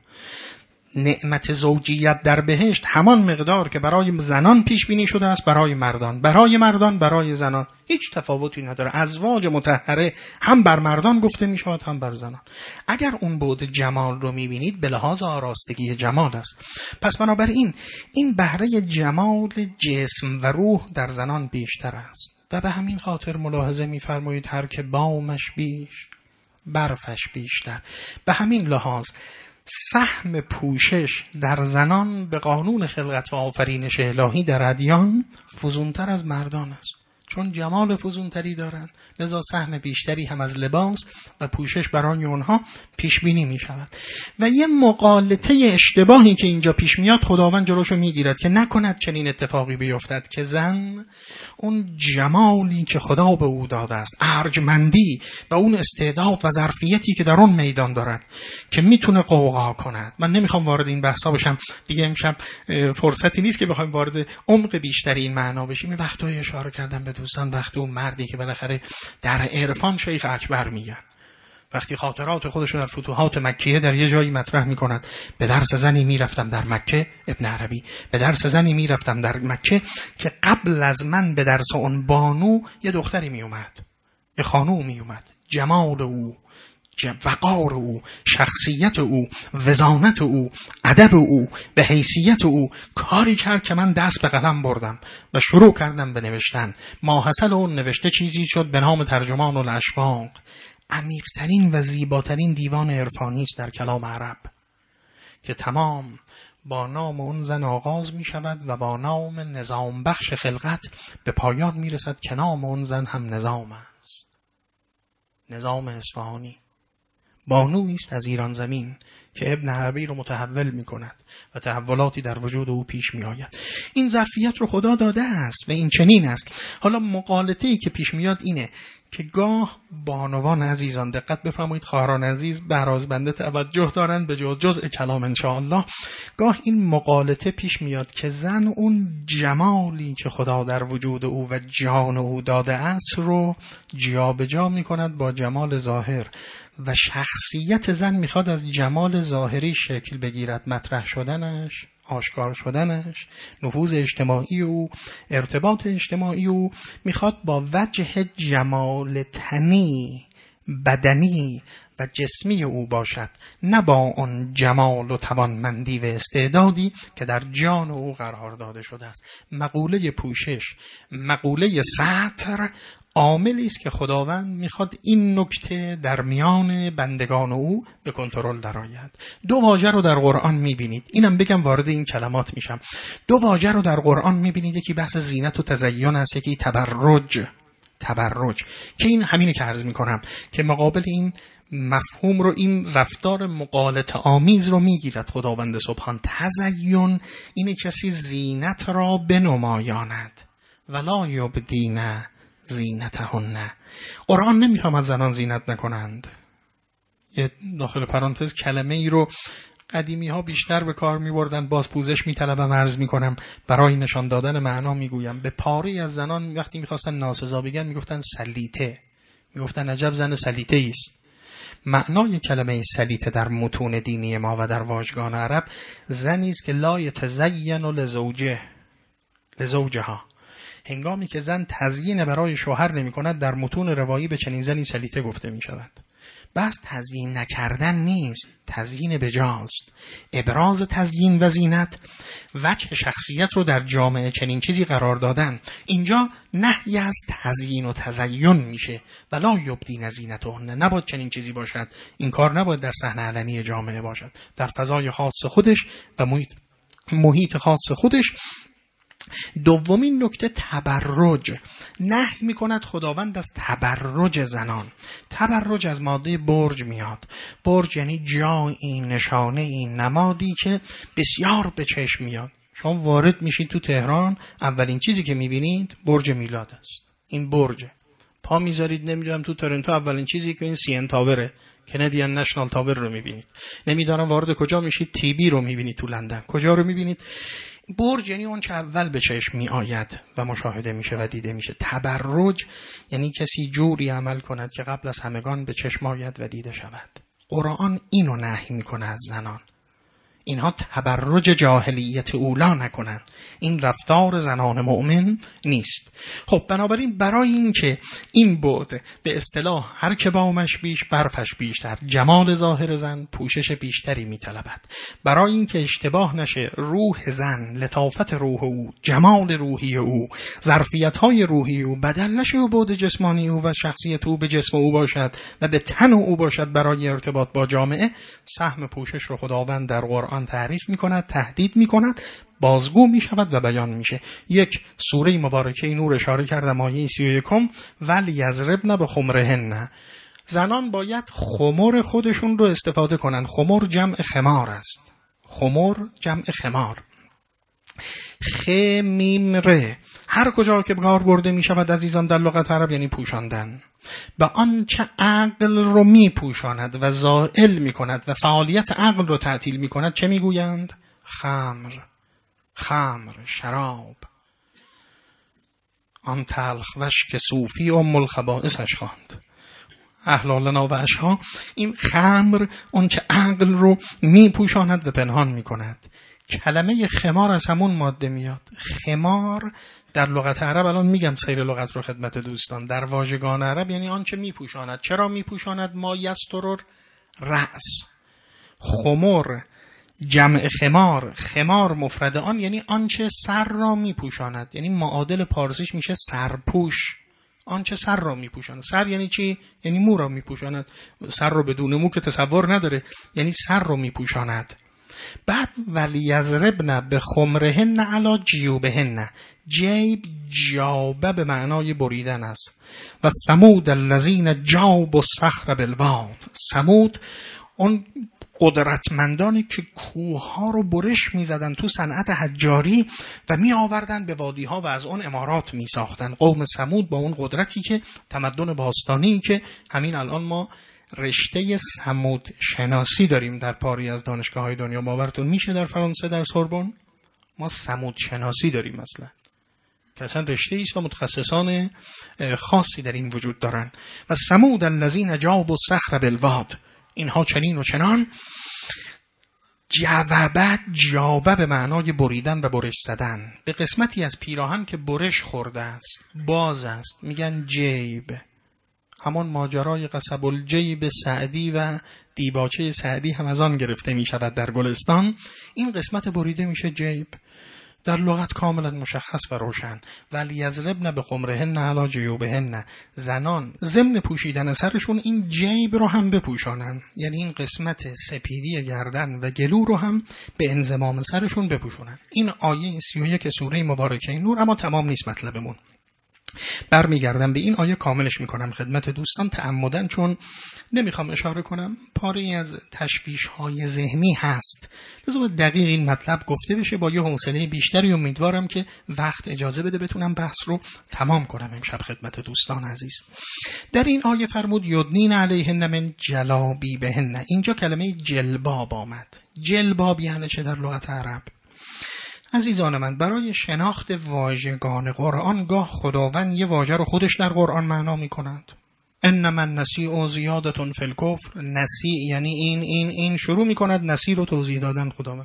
نعمت زوجیت در بهشت همان مقدار که برای زنان پیش بینی شده است برای مردان، برای مردان برای زنان هیچ تفاوتی نداره. ازواج مطهره هم بر مردان گفته می شود هم بر زنان. اگر اون بعد جمال رو می بینید به لحاظ آراستگی جمال است. پس بنابراین این بهره جمال جسم و روح در زنان بیشتر است و به همین خاطر ملاحظه می فرمایید هر که بامش بیش برفش بیشتر. به همین لحاظ سهم پوشش در زنان به قانون خلقت و آفرینش الهی در ادیان فزونتر از مردان است، چون جمال فزونتری دارند، لذا سهم بیشتری هم از لباس و پوشش برای اونها پیش بینی می شود. و یه مغالطه اشتباهی که اینجا پیش میاد خداوند جلوشو میگیرد که نکند چنین اتفاقی بیفتد که زن اون جمالی که خدا به او داده است، ارجمندی و اون استعداد و ظرفیتی که در اون میدان دارد که میتونه قوقا کند. من نمیخوام وارد این بحثا بشم دیگه، امشب فرصتی نیست که بخوایم وارد عمق بیشتری این معنا بشیم. این وقتایی اشاره کردم به دوستان، وقتی اون مردی که بالاخره در عرفان شیخ اکبر میگن، وقتی خاطرات خودش رو در فتوحات مکیه در یه جایی مطرح میکند، به درس زنی میرفتم در مکه، ابن عربی، به درس زنی میرفتم در مکه که قبل از من به درس اون بانو یه دختری میومد، یه خانوم میومد، جمال او، وقار او، شخصیت او، وزانت او، ادب او، به حیثیت او کاری کرد که من دست به قلم بردم و شروع کردم به نوشتن. ماحصل اون نوشته چیزی شد به نام ترجمان الاشواق، عمیق‌ترین و زیباترین دیوان عرفانی است در کلام عرب که تمام با نام اون زن آغاز می شود و با نام نظام بخش خلقت به پایان می رسد که نام اون زن هم نظام است، نظام اصفهانی. بانویی است از ایران زمین که ابن عربی رو متحول می کند و تحولاتی در وجود او پیش می آید. این ظرفیت رو خدا داده است و این چنین است. حالا مغالطه‌ای که پیش میاد اینه که گاه بانوان عزیزان، دقت بفرمایید خواهران عزیز، بهراز بنده توجه دارند به جزء کلام انشاءالله، گاه این مغالطه پیش میاد که زن اون جمالی که خدا در وجود او و جان او داده است رو جابجا می کند با جمال ظاهر و شخصیت زن میخواد از جمال ظاهری شکل بگیرد، مطرح شدنش، آشکار شدنش، نفوذ اجتماعی او، ارتباط اجتماعی او میخواد با وجه جمال تنی، بدنی و جسمی او باشد، نه با اون جمال و توانمندی و استعدادی که در جان او قرار داده شده است. مقوله پوشش، مقوله ستر عاملی است که خداوند میخواد این نکته در میان بندگان او به کنترل درآید. دو واژه رو در قرآن میبینید، اینم بگم وارد این کلمات میشم. دو واژه رو در قرآن میبینید، یکی بحث زینت و تزین است، یکی تبرج که این همینه که عرض میکنم که مقابل این مفهوم رو، این رفتار مغالطه آمیز رو میگیرد خداوند سبحان. تزین اینه کسی زینت را بنمایاند، ولا یبدین زینتهن. قرآن نمیخوام از زنان زینت نکنند. یه داخل پرانتز کلمه ای رو قدیمی ها بیشتر به کار می‌بردن، باز پوزش می‌طلبم، عرض می‌کنم برای نشان دادن معنا میگویم. به پاره از زنان وقتی می‌خواستن ناسزا بگن میگفتن سلیطه، میگفتن عجب زن سلیطه‌ای است. معنای کلمه سلیطه در متون دینی ما و در واژگان عرب زنی است که لا یتزین لزوجها. هنگامی که زن تزیین برای شوهر نمی‌کند در متون روایی به چنین زنی سلیطه گفته می‌شود. بس تزیین نکردن نیست، تزیین بجاست. ابراز تزیین و زینت، وجه شخصیت رو در جامعه چنین چیزی قرار دادن. اینجا نهی از تزیین و تزین میشه. ولا یبدین زینتهن، نباید چنین چیزی باشد. این کار نباید در صحنه علنی جامعه باشد، در فضای خاص خودش و محیط خاص خودش. دومین نکته تبرج. نهی میکند خداوند از تبرج زنان. تبرج از ماده برج میاد. برج یعنی جایی، نشانه‌ای، نمادی که بسیار به چشم میاد. شما وارد میشید تو تهران، اولین چیزی که میبینید برج میلاد است. این برجه. پا میذارید نمیدونم تو تورنتو، اولین چیزی که این CN تاوره، کندیان نشنال تاور رو میبینید. نمیدونم وارد کجا میشید، TB رو میبینید تو لندن. کجا رو میبینید؟ برج یعنی اون که اول به چشم می آید و مشاهده میشه و دیده میشه. تبرج یعنی کسی جوری عمل کند که قبل از همگان به چشم آید و دیده شود. قرآن اینو نهی میکنه از زنان. اینها تبرج جاهلیت اولا نکنن. این رفتار زنان مؤمن نیست. خب بنابراین برای این که این بعد به اصطلاح هر که بامش بیش برفش بیشتر، جمال ظاهر زن پوشش بیشتری میطلبد، برای این که اشتباه نشه روح زن، لطافت روح او، جمال روحی او، ظرفیت‌های روحی او بدل نشه و بعد جسمانی او و شخصیت او به جسم او باشد و به تن او باشد برای ارتباط با جامعه، سهم پوشش رو خداوند در قرآن تعریف می‌کند، تهدید می‌کند، بازگو می‌شود و بیان میشه. یک سوره مبارکه نور اشاره کردم آیه 31 ولیضربن بخمرهن، زنان باید خمر خودشون رو استفاده کنن. خمر جمع خمار است. خمر جمع خمار. خمیمره هر کجا که کار برده می شود عزیزان در لغت عرب یعنی پوشاندن. به آنچه عقل رو می پوشاند و زائل می کند و فعالیت عقل رو تعطیل می کند چه می گویند؟ خمر، شراب. آن تلخ وش که صوفی ام الخبائثش خواند. احلالنا و اشها. این خمر اون که عقل رو می پوشاند و پنهان می کند. کلمه خمار از همون ماده میاد. خمار در لغت عرب، الان میگم سیر لغت رو خدمت دوستان، در واژگان عرب یعنی آنچه میپوشاند. چرا میپوشاند؟ ما یستر رأس. خمر جمع خمار، خمار مفرد آن یعنی آنچه سر را میپوشاند، یعنی معادل پارسیش میشه سرپوش. آنچه سر را میپوشاند. سر یعنی چی؟ یعنی مو را میپوشاند. سر رو بدون مو که تصور نداره، یعنی سر رو میپوشاند. بعد ولیضربن بخمرهن علی جیوبهن. جیب جابه به معنای بریدن است. و ثمود الذین جابوا الصخر بالواد. ثمود اون قدرتمندانی که کوه‌ها رو برش می‌زدن تو صنعت حجاری و می‌آوردن به وادی‌ها و از اون عمارات می‌ساختن. قوم ثمود با اون قدرتی که تمدن باستانی که همین الان ما رشته ثمود شناسی داریم در پاری از دانشگاه‌های دنیا. باورتون میشه در فرانسه در سوربن ما ثمود شناسی داریم مثلا، که اصلا رشته ایست و متخصصان خاصی در این وجود دارن. و ثمود الذین جابوا الصخر بالواد. اینها چنین و چنان. جابه به معنای بریدن و برش زدن. به قسمتی از پیراهن که برش خورده است، باز است، میگن جیب. همون ماجرای قصب الجیب سعدی و دیباچه سعدی هم از آن گرفته می شود در گلستان. این قسمت بریده میشه جیب. در لغت کاملا مشخص و روشن. ولیضربن بخمرهن علی جیوبهن. زنان ضمن پوشیدن سرشون این جیب رو هم بپوشانن، یعنی این قسمت سپیدی گردن و گلو رو هم به انضمام سرشون بپوشونن. این آیه 31 سوره مبارکه نور. اما تمام نیست مطلبمون. برمیگردم به این آیه کاملش میکنم خدمت دوستان تعمدن، چون نمیخوام اشاره کنم پاری از تشویش‌های ذهنی هست. لازم دقیق این مطلب گفته بشه با یه حوصله بیشتری. امیدوارم که وقت اجازه بده بتونم بحث رو تمام کنم امشب خدمت دوستان عزیز. در این آیه فرمود یدنین علیهن من جلابیبهن. اینجا کلمه جلباب آمد. جلباب یعنی چه در لغت عرب؟ عزیزان من، برای شناخت واژگان قرآن گاه خداوند یه واژه رو خودش در قرآن معنا می‌کند. انما النسیء زیادة فی الکفر. نسیء یعنی این شروع می‌کند نسیء رو توضیح دادن خداوند.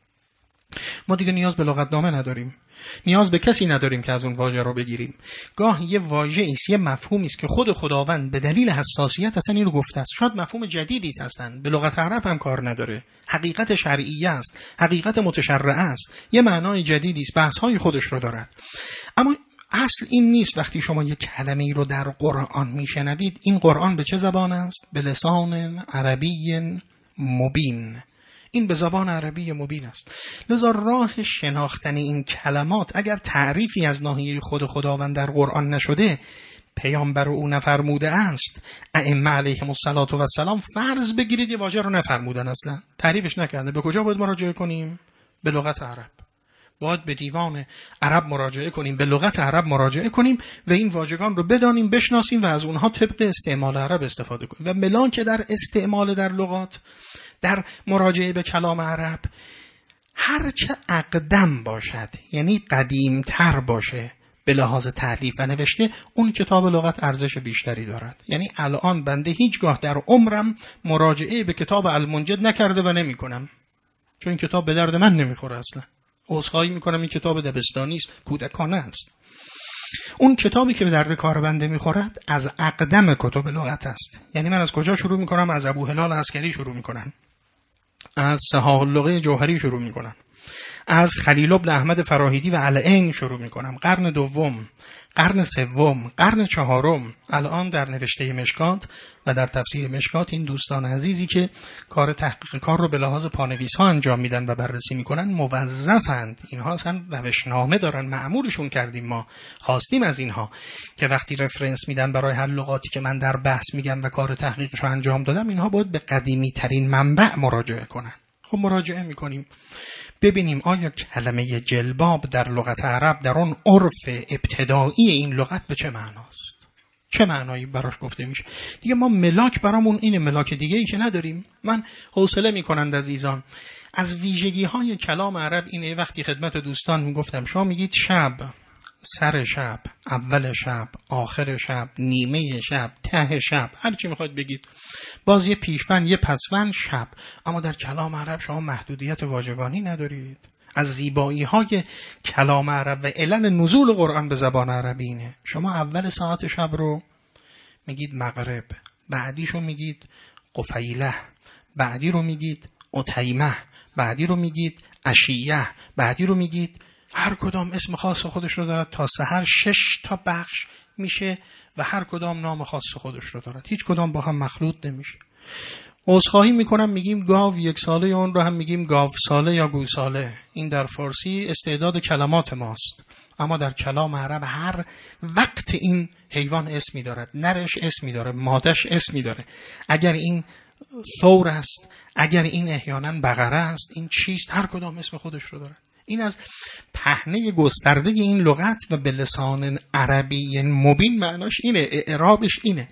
ما دیگه نیاز به لغتنامه نداریم، نیاز به کسی نداریم که از اون واژه رو بگیریم. گاه یه واژه ایست، یه مفهومی است که خود خداوند به دلیل حساسیت اصلا این رو گفته است. شاید مفهوم جدیدی هستن، به لغت عرب هم کار نداره، حقیقت شرعیه است، حقیقت متشرعه است، یه معنای جدیدی است، بحث‌های خودش رو دارد. اما اصل این نیست. وقتی شما یک کلمه‌ای رو در قرآن میشنوید، این قرآن به چه زبان است؟ به لسان عربی مبین. این به زبان عربی مبین است. لذا راه شناختن این کلمات اگر تعریفی از ناحیه خود خداوند در قرآن نشده، پیامبر او نفرموده است، ائمه علیهم السلام فرض بگیرید یه واژه رو نفرمودن، اصلا تعریفش نکرده، به کجا باید مراجعه کنیم؟ به لغت عرب. باید به دیوان عرب مراجعه کنیم، به لغت عرب مراجعه کنیم و این واژگان رو بدانیم، بشناسیم و از اونها طبق استعمال عرب استفاده کنیم. و ملان که در استعمال در لغات، در مراجعه به کلام عرب، هرچه اقدم باشد، یعنی قدیمتر باشه به لحاظ تألیف و نوشته، اون کتاب لغت ارزش بیشتری دارد. یعنی الان بنده هیچگاه در عمرم مراجعه به کتاب المنجد نکرده و نمی کنم. چون این کتاب به درد من نمیخوره اصلا. عذرخواهی میکنم این کتاب دبستانی است، کودکانه است. اون کتابی که به درد کار بنده میخورد از اقدم کتب لغت است. یعنی من از کجا شروع میکنم؟ از ابو هلال عسکری شروع میکنم، از صحاح اللغه جوهری شروع میکنم، از خلیل بن احمد فراهیدی و العین شروع میکنم. قرن دوم، قرن سوم، قرن چهارم. الان در نوشته مشکات و در تفسیر مشکات این دوستان عزیزی که کار تحقیق کار رو به لحاظ پانویس ها انجام میدن و بررسی میکنن موظفند. اینها اصلا روشنامه دارن، مأمورشون کردیم، ما خواستیم از اینها که وقتی رفرنس میدن برای هر لغاتی که من در بحث میگم و کار تحقیقش رو انجام دادم، اینها باید به قدیمی ترین منبع مراجعه کنن. خب مراجعه میکنیم ببینیم آیا کلمه جلباب در لغت عرب در اون عرف ابتدایی این لغت به چه معناست، چه معنایی براش گفته میشه. دیگه ما ملاک برامون اینه، ملاک دیگه ای که نداریم. من حوصله میکنند عزیزان از ویژگی های کلام عرب اینه. وقتی خدمت دوستان میگفتم شما میگید شب، سر شب، اول شب، آخر شب، نیمه شب، ته شب، هر چی میخواید بگید، باز یه پیشوند یه پسوند شب. اما در کلام عرب شما محدودیت واژگانی ندارید. از زیبایی های کلام عرب و علل نزول قرآن به زبان عربی اینه. شما اول ساعت شب رو میگید مغرب، بعدیشو میگید قفیله، بعدی رو میگید عتیمه، بعدی رو میگید عشیه، بعدی رو میگید، هر کدام اسم خاص خودش رو دارد. تا سحر 6 تا بخش میشه و هر کدام نام خاص خودش رو دارد، هیچ کدام با هم مخلوط نمیشه. عذرخواهی میکنم میگیم گاو یک ساله، اون رو هم میگیم گاو ساله یا گوساله. این در فارسی استعداد کلمات ماست، اما در کلام عرب هر وقت این حیوان اسمی دارد، نرش اسمی داره، مادش اسمی داره. اگر این ثور است، اگر این احیانا بقره است، این چیست، هر کدام اسم خودش رو داره. این از پهنه گسترده این لغت و به لسان عربی مبین معناش اینه، اعرابش اینه.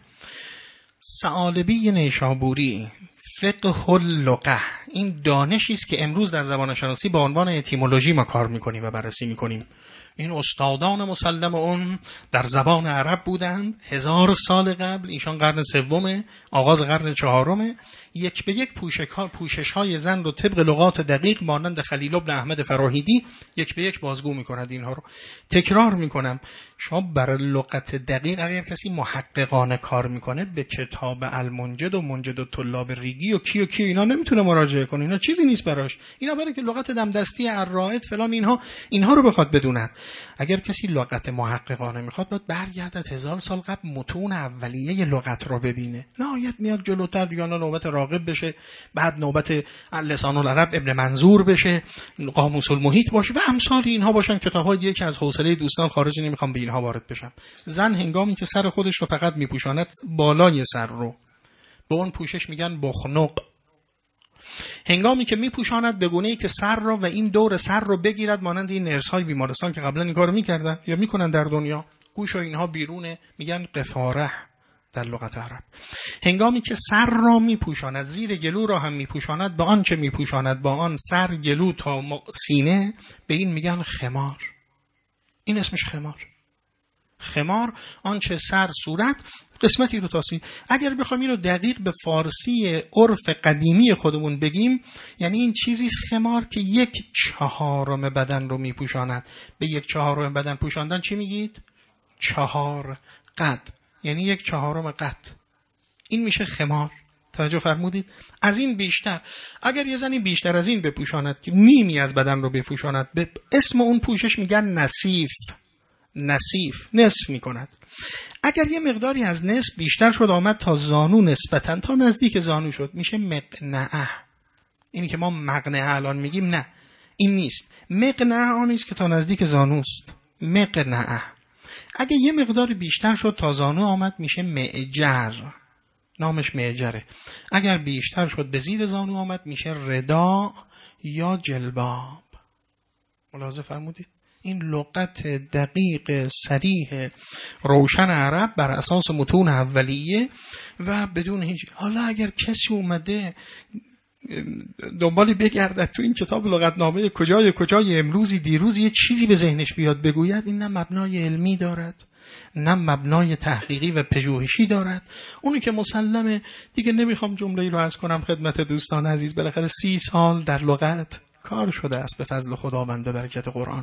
ثعالبی نیشابوری فقه اللغه، این دانشی است که امروز در زبان شناسی با عنوان اتیمولوژی ما کار میکنیم و بررسی میکنیم. این استادان مسلم اون در زبان عرب بودند 1000 سال قبل. ایشان قرن سوم، آغاز قرن چهارم. یک به یک پوشش های زن رو طبق لغات دقیق مانند خلیل بن احمد فراهیدی یک به یک بازگو میکند. اینها رو تکرار میکنم. شما برای لغت دقیق اگر کسی محققانه کار میکنه به کتاب المنجد و منجد الطلاب ریگی و کی اینا نمیتونه مراجعه کنه. اینا چیزی نیست براش. اینا برای که لغت دمدستی الرائد فلان اینها رو بخواد بدوند. اگر کسی لغت محققانه میخواد باید برگردد 1000 سال قبل متون اولیه لغت رو ببینه. نهایت میاد جلوتر دیگه نوبت راغب بشه، بعد نوبت لسان العرب ابن منظور بشه، قاموس المحیط باشه و امثال اینها باشن. کتاب‌های که از حوصله دوستان خارج نمیخوام به اینها وارد بشم. زن هنگامی که سر خودش رو فقط میپوشاند، بالای سر رو، به اون پوشش میگن بخنق. هنگامی که میپوشاند به گونه‌ای که سر رو و این دور سر رو بگیرد، مانند این نرس‌های بیمارستان که قبلا این کارو میکردن یا میکنن در دنیا، گوش و اینها بیرونه، میگن قفاره در لغت عرب. هنگامی که سر را میپوشاند، زیر گلو را هم میپوشاند، با آن چه میپوشاند با آن سر، گلو تا سینه، به این میگن خمار. این اسمش خمار. خمار آنچه سر، صورت، قسمتی رو تاسی. اگر بخوایم این رو دقیق به فارسی عرف قدیمی خودمون بگیم، یعنی این چیزی خمار که 1/4 بدن رو میپوشاند. به 1/4 بدن پوشاندن چی میگید؟ 4 قد، یعنی 1/4 قد. این میشه خمار. توجه فرمودید؟ از این بیشتر، اگر یه زنی بیشتر از این بپوشاند که نیمی از بدن رو بپوشاند، به اسم اون پوشش میگن نصیف. نصف میکند. اگر یه مقداری از نصف بیشتر شد، آمد تا زانو، نسبتاً تا نزدیک زانو شد، میشه مقنعه. اینی که ما مقنعه الان میگیم، نه این نیست. مقنعه آنیست که تا نزدیک زانوست، مقنعه. اگه یه مقدار بیشتر شد تا زانو آمد، میشه معجر، نامش معجره. اگر بیشتر شد به زیر زانو آمد، میشه ردا یا جلباب. ملاحظه فرمودید؟ این لغت دقیق صریح روشن عرب بر اساس متون اولیه و بدون هیچ. حالا اگر کسی اومده دنبالی بگردد تو این کتاب لغتنامه کجای امروزی دیروز یه چیزی به ذهنش بیاد بگوید، این نه مبنای علمی دارد نه مبنای تحقیقی و پژوهشی دارد. اونی که مسلمه دیگه نمیخوام جمله‌ای رو عرض کنم خدمت دوستان عزیز، بالاخره 30 سال در لغت کار شده است به فضل خداوند به برکت قرآن.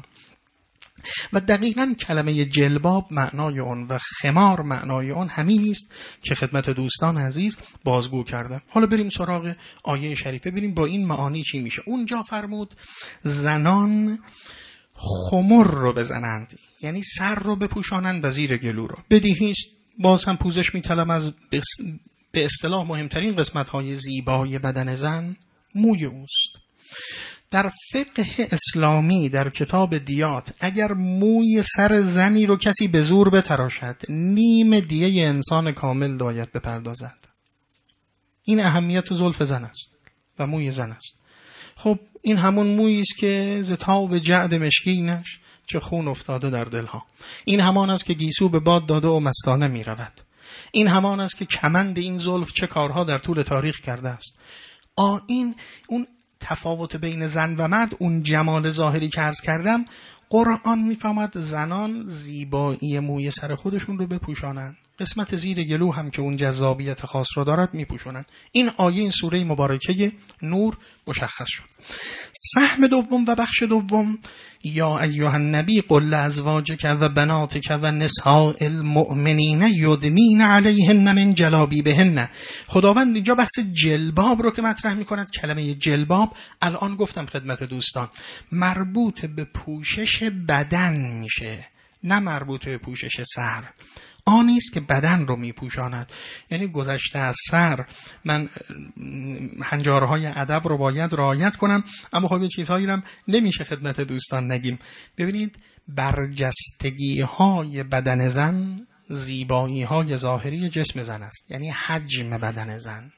و دقیقاً کلمه جلباب معنای اون و خمار معنای اون همین است که خدمت دوستان عزیز بازگو کردم. حالا بریم سراغ آیه شریفه، بریم با این معانی چی میشه. اونجا فرمود زنان خمر رو بزنند، یعنی سر رو بپوشانند و زیر گلو رو. بدیهی است، باز هم پوزش میطلب از به اصطلاح مهمترین قسمت‌های زیبای بدن زن موی اوست. در فقه اسلامی در کتاب دیات اگر موی سر زنی رو کسی به زور بتراشد، نیم دیه انسان کامل باید بپردازد. این اهمیت زلف زن است و موی زن است. خب این همون مویی است که ز تاب جعد مشکینش چه خون افتاده در دلها. این همان است که گیسو به باد داده و مستانه می رود. این همان است که کمند این زلف چه کارها در طول تاریخ کرده است. این اون تفاوت بین زن و مرد، اون جمال ظاهری که عرض کردم، قرآن میفهمد زنان زیبایی موی سر خودشون رو بپوشانن، قسمت زیر گلو هم که اون جذابیت خاص رو دارد میپوشونن. این آیه این سوره مبارکه نور مشخص شد. سهم دوم و بخش دوم، یا ایها النبی قل لازواجک و بناتک و نساء المؤمنین یدنین علیهن من جلابیبهن. خداوند اینجا بحث جلباب رو که مطرح میکند. کلمه جلباب الان گفتم خدمت دوستان مربوط به پوشش بدن میشه، نه مربوط به پوشش سر. آنی است که بدن رو میپوشاند. یعنی گذشته از سر، من هنجارهای ادب رو باید رعایت کنم، اما خب چیزهایی رو نمیشه خدمت دوستان نگیم. ببینید برجستگی های بدن زن زیبایی های ظاهری جسم زن است، یعنی حجم بدن زن.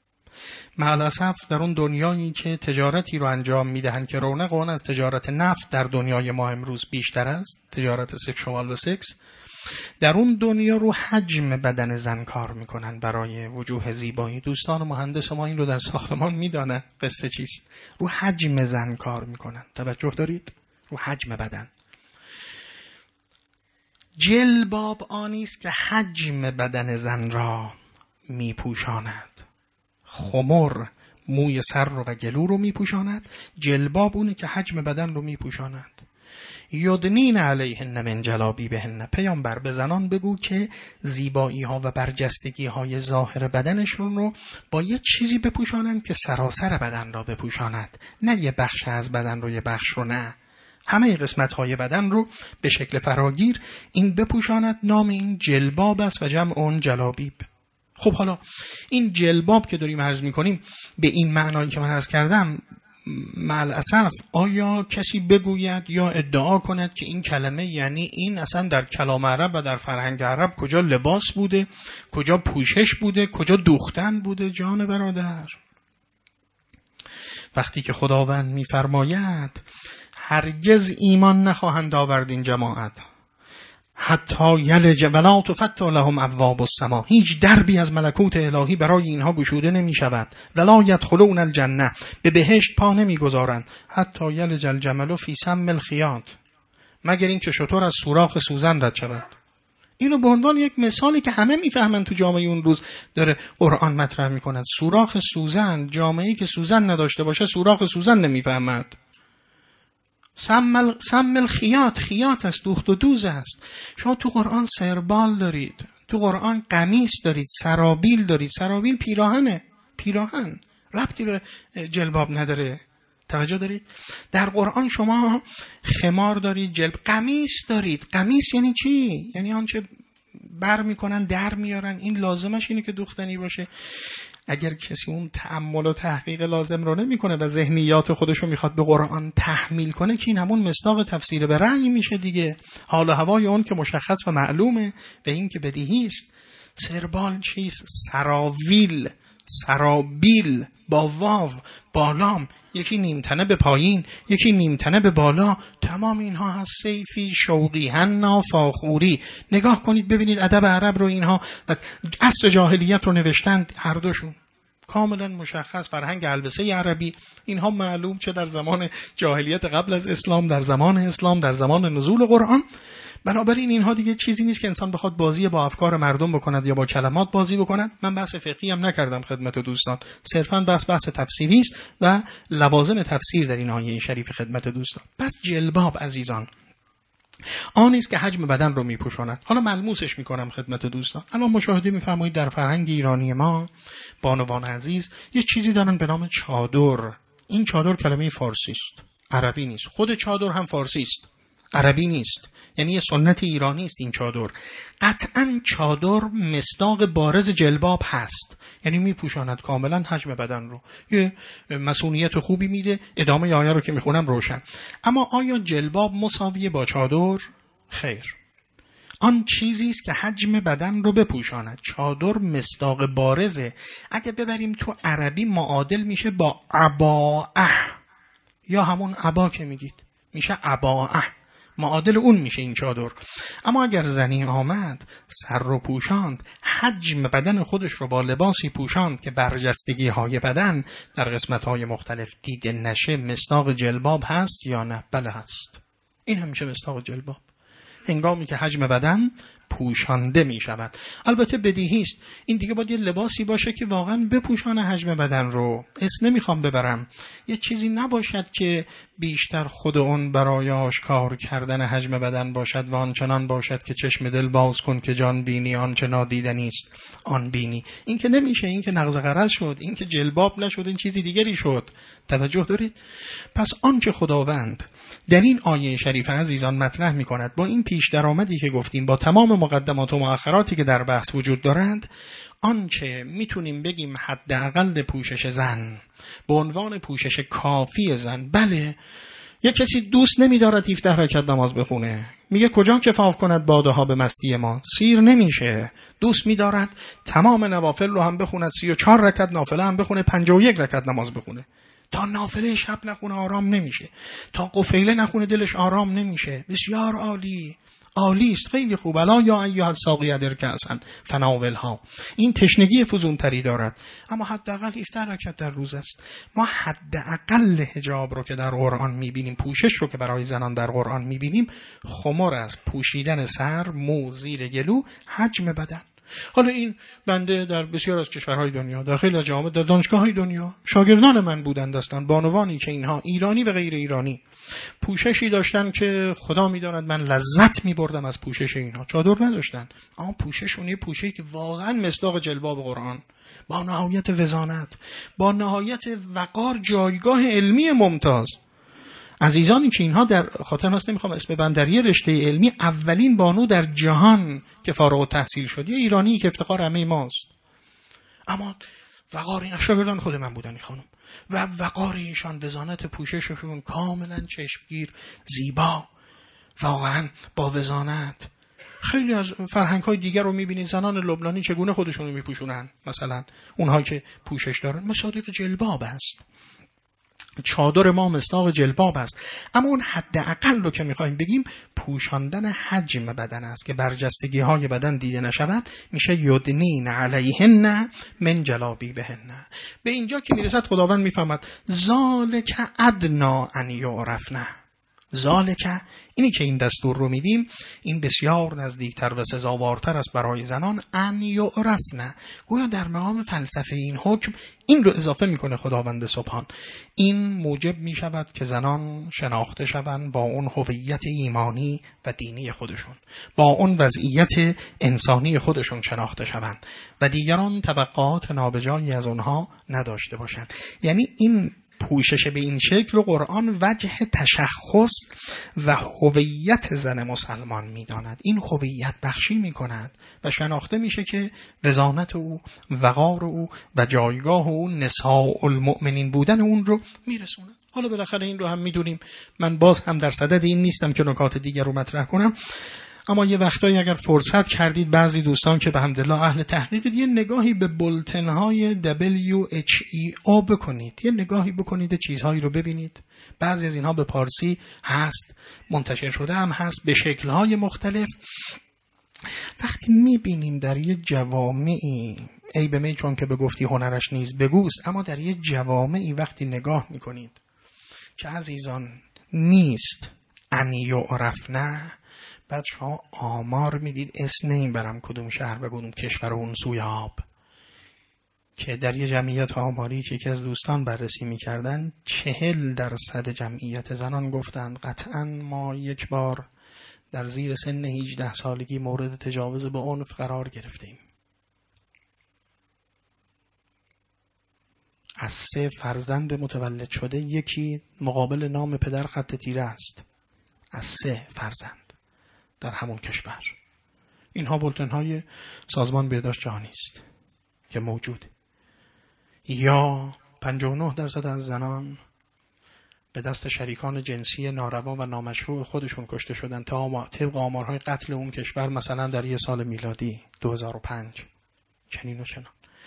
معلاسف در اون دنیایی که تجارتی رو انجام میدهند که رونق اون از تجارت نفت در دنیای ما امروز بیشتر است، تجارت سکشوال و سکس، در اون دنیا رو حجم بدن زن کار میکنن برای وجوه زیبایی. دوستان مهندس ما این رو در ساختمان میدانن قصه چیست. رو حجم زن کار میکنن، توجه دارید؟ رو حجم بدن. جلباب آنی است که حجم بدن زن را میپوشاند. خمر موی سر رو و گلو رو میپوشاند، جلباب اونه که حجم بدن رو میپوشاند. یدنین علیهن من جلابیبهن. پیامبر به زنان بگو که زیبایی ها و برجستگی های ظاهر بدنشون رو با یه چیزی بپوشانند که سراسر بدن را بپوشاند، نه یه بخش از بدن رو، یه بخش رو نه، همه قسمت های بدن رو به شکل فراگیر این بپوشاند. نام این جلباب است و جمع اون جلابیب. خب حالا این جلباب که داریم عرض میکنیم به این معنایی که من عرض کردم، معلاسف آیا کسی بگوید یا ادعا کند که این کلمه یعنی این اصلا در کلام عرب و در فرهنگ عرب کجا لباس بوده، کجا پوشش بوده، کجا دوختن بوده؟ جان برادر، وقتی که خداوند میفرماید هرگز ایمان نخواهند آورد این جماعت حتی یلج ولا تفتح لهم ابواب السما، هیچ دربی از ملکوت الهی برای اینها گشوده نمی شود. ولا یدخلون الجنه، به بهشت پا نمی گذارند. حتی یلج الجمل فی سم الخیاط، مگر این که شتر از سوراخ سوزن رد شود. اینو به عنوان یک مثالی که همه میفهمن تو جامعه اون روز داره قرآن مطرح میکند. سوراخ سوزن، جامعه‌ای که سوزن نداشته باشه سوراخ سوزن نمیفهمد. سم الخیاط، خیاط است، دوخت و دوز است. شما تو قرآن سربال دارید، تو قرآن قمیص دارید، سرابیل دارید. سرابیل پیراهنه، پیراهن ربطی به جلباب نداره. توجه دارید؟ در قرآن شما خمار دارید، جلب، قمیص دارید. قمیص یعنی چی؟ یعنی آنچه بر میکنن در میارن. این لازمش اینه که دوختنی باشه. اگر کسی اون تأمل و تحقیق لازم رو نمیکنه و ذهنیات خودشو میخواد به قرآن تحمیل کنه که این همون مصداق تفسیر به رأی میشه دیگه. حال و هوای اون که مشخص و معلومه و این که بدیهی است. سربال چیست؟ سراویل، سرابیل با واو بالام، یکی نیمتنه به پایین، یکی نیمتنه به بالا. تمام اینها هست سیفی، شوقی، حنا، فاخوری. نگاه کنید ببینید ادب عرب رو اینها و عصر جاهلیت رو نوشتند، هر دوشون کاملا مشخص. فرهنگ البسه عربی اینها معلوم، چه در زمان جاهلیت قبل از اسلام، در زمان اسلام، در زمان نزول قرآن. بنابراین اینها دیگه چیزی نیست که انسان بخواد بازی با افکار مردم بکند یا با کلمات بازی بکند. من بحث فقهی هم نکردم خدمت دوستان، صرفاً بحث تفسیری است و لوازم تفسیر در این آیه شریف خدمت دوستان. پس جلباب عزیزان آن است که حجم بدن رو میپوشاند. حالا ملموسش میکنم خدمت دوستان. الان مشاهده میفرمایید در فرهنگ ایرانی ما بانوان عزیز یه چیزی دارن به نام چادر. این چادر کلمه فارسی است، عربی نیست. خود چادر هم فارسی است، عربی نیست. یعنی یه سنت ایرانی است این چادر. قطعاً چادر مصداق بارز جلباب هست، یعنی میپوشاند کاملا حجم بدن رو، یه مسئولیت خوبی میده. ادامه آیه رو که میخونم روشن. اما آیا جلباب مساویه با چادر؟ خیر. آن چیزی است که حجم بدن رو بپوشاند. چادر مصداق بارزه. اگه ببریم تو عربی معادل میشه با عباءه، یا همون عبا که میگید میشه عباءه، معادل اون میشه این چادر. اما اگر زنی آمد سر رو پوشاند، حجم بدن خودش رو با لباسی پوشاند که برجستگی های بدن در قسمت های مختلف دیده نشه، مصداق جلباب هست یا نه؟ بله هست. این هم میشه مصداق جلباب هنگامی که حجم بدن پوشانده می شود. البته بدیهی است این دیگه باید یه لباسی باشه که واقعا بپوشانه حجم بدن رو. اسم نمیخوام ببرم، یه چیزی نباشد که بیشتر خود اون برای آشکار کردن حجم بدن باشد و آنچنان باشد که چشم دل باز کن که جان بینی آنچه نادیدنی است آن بینی. این که نمیشه، این که نقض غرض شد، این که جلباب نشد، این چیزی دیگری شد. توجه دارید؟ پس آنچه خداوند در این آیه شریف عزیزان مطرح می‌کند با این پیش درآمدی که گفتیم، با تمام مقدمات و مؤخراتی که در بحث وجود دارند، آنچه میتونیم بگیم حداقل پوشش زن به عنوان پوشش کافی زن. بله، یک کسی دوست نمی‌دارد 17 رکعت نماز بخونه، میگه کجا کفاف کند باده ها به مستی ما، سیر نمیشه. دوست می‌دارد تمام نوافل رو هم بخوند، 34 رکعت نافله هم بخونه، 51 رکعت نماز بخونه. تا نافله شب نخونه آرام نمیشه، تا قفیله نخونه دلش آرام نمیشه. بسیار عالی، عالی است، خیلی خوب. الا یا ایها الساقی ادرک اصلا فناولها. این تشنگی فزونتری دارد، اما حداقل 17 رکعت در روز است. ما حداقل حجاب رو که در قرآن میبینیم، پوشش رو که برای زنان در قرآن میبینیم، خمر است، پوشیدن سر، مو، زیر گلو، حجم بدن. حالا این بنده در بسیار از کشورهای دنیا، در خیلی از جامعه، در دانشگاه‌های دنیا شاگردان من بودند، هستند بانوانی که اینها ایرانی و غیر ایرانی پوششی داشتن که خدا می‌داند من لذت می‌بردم از پوشش اینها. چادر نداشتن، اما پوششون یه پوششی که واقعا مصداق جلباب قرآن، با نهایت وزانت، با نهایت وقار، جایگاه علمی ممتاز. عزیزانی که اینها در خاطر هست، نمیخوام اسم بندری رشته علمی، اولین بانو در جهان که فارغ التحصیل شد، یه ایرانی که افتخار همه ماست. اما وقار این شاگردان خود من بودن این خانم، و وقار ایشان، وزانت پوشششون کاملا چشمگیر، زیبا، واقعا با وزانت. خیلی از فرهنگ‌های دیگر رو می‌بینید زنان لبنانی چگونه خودشون رو می‌پوشونن، مثلا اونها که پوشش دارن مصادیق جلباب است. چادر ما مصداق جلباب است. اما اون حداقل رو که میخوایم بگیم پوشاندن حجم بدن است که برجستگی های بدن دیده نشود، میشه یدنین علیهن من جلابیبهن. به اینجا که میرسد خداوند میفهمد ذالک ادنا ان یعرفن. ذالک، اینی که این دستور رو میدیم، این بسیار نزدیکتر و سزاوارتر است برای زنان، ان یعرفن. گویا در مقام فلسفه این حکم این رو اضافه میکنه خداوند سبحان. این موجب میشود که زنان شناخته شوند با اون هویت ایمانی و دینی خودشون، با اون وضعیت انسانی خودشون شناخته شوند و دیگران توقعات نابجایی از اونها نداشته باشند. یعنی این پوشش به این شکل و قرآن وجه تشخص و هویت زن مسلمان می‌داند. این هویت بخشی می‌کند و شناخته میشه که وزانت او، وقار او و جایگاه او، نساء المؤمنین بودن اون رو میرسونه. حالا بالاخره این رو هم میدونیم، من باز هم در صدد این نیستم که نکات دیگر رو مطرح کنم، اما یه وقتایی اگر فرصت کردید بعضی دوستان که به حمدالله اهل تحقیقید، یه نگاهی به بولتن‌های WHO بکنید، یه نگاهی بکنید، چیزهایی رو ببینید. بعضی از اینها به پارسی هست، منتشر شده هم هست به شکل‌های مختلف. وقتی می‌بینیم در یه جوامعی، ای به می چون که به گفتی هنرش نیز بگوست، اما در یه جوامعی وقتی نگاه می‌کنید که عزیزان نیست ان یعرفن، بعد شما آمار میدید، اسم نمیبرم کدوم شهر و کدوم کشور اون سوی آب، که در یه جمعیت آماری که یکی از دوستان بررسی میکردن 40% جمعیت زنان گفتند قطعا ما یک بار در زیر سن 18 سالگی مورد تجاوز به عنف قرار گرفتیم. از 3 فرزند متولد شده یکی مقابل نام پدر خط تیره است. از 3 فرزند در همون کشور. اینها بولتن‌های سازمان بهداشت جهانی است که موجود. یا 59% از زنان به دست شریکان جنسی ناروا و نامشروع خودشون کشته شدن تا طبق آمارهای قتل اون کشور، مثلا در یه سال میلادی 2005 چنین و چنان.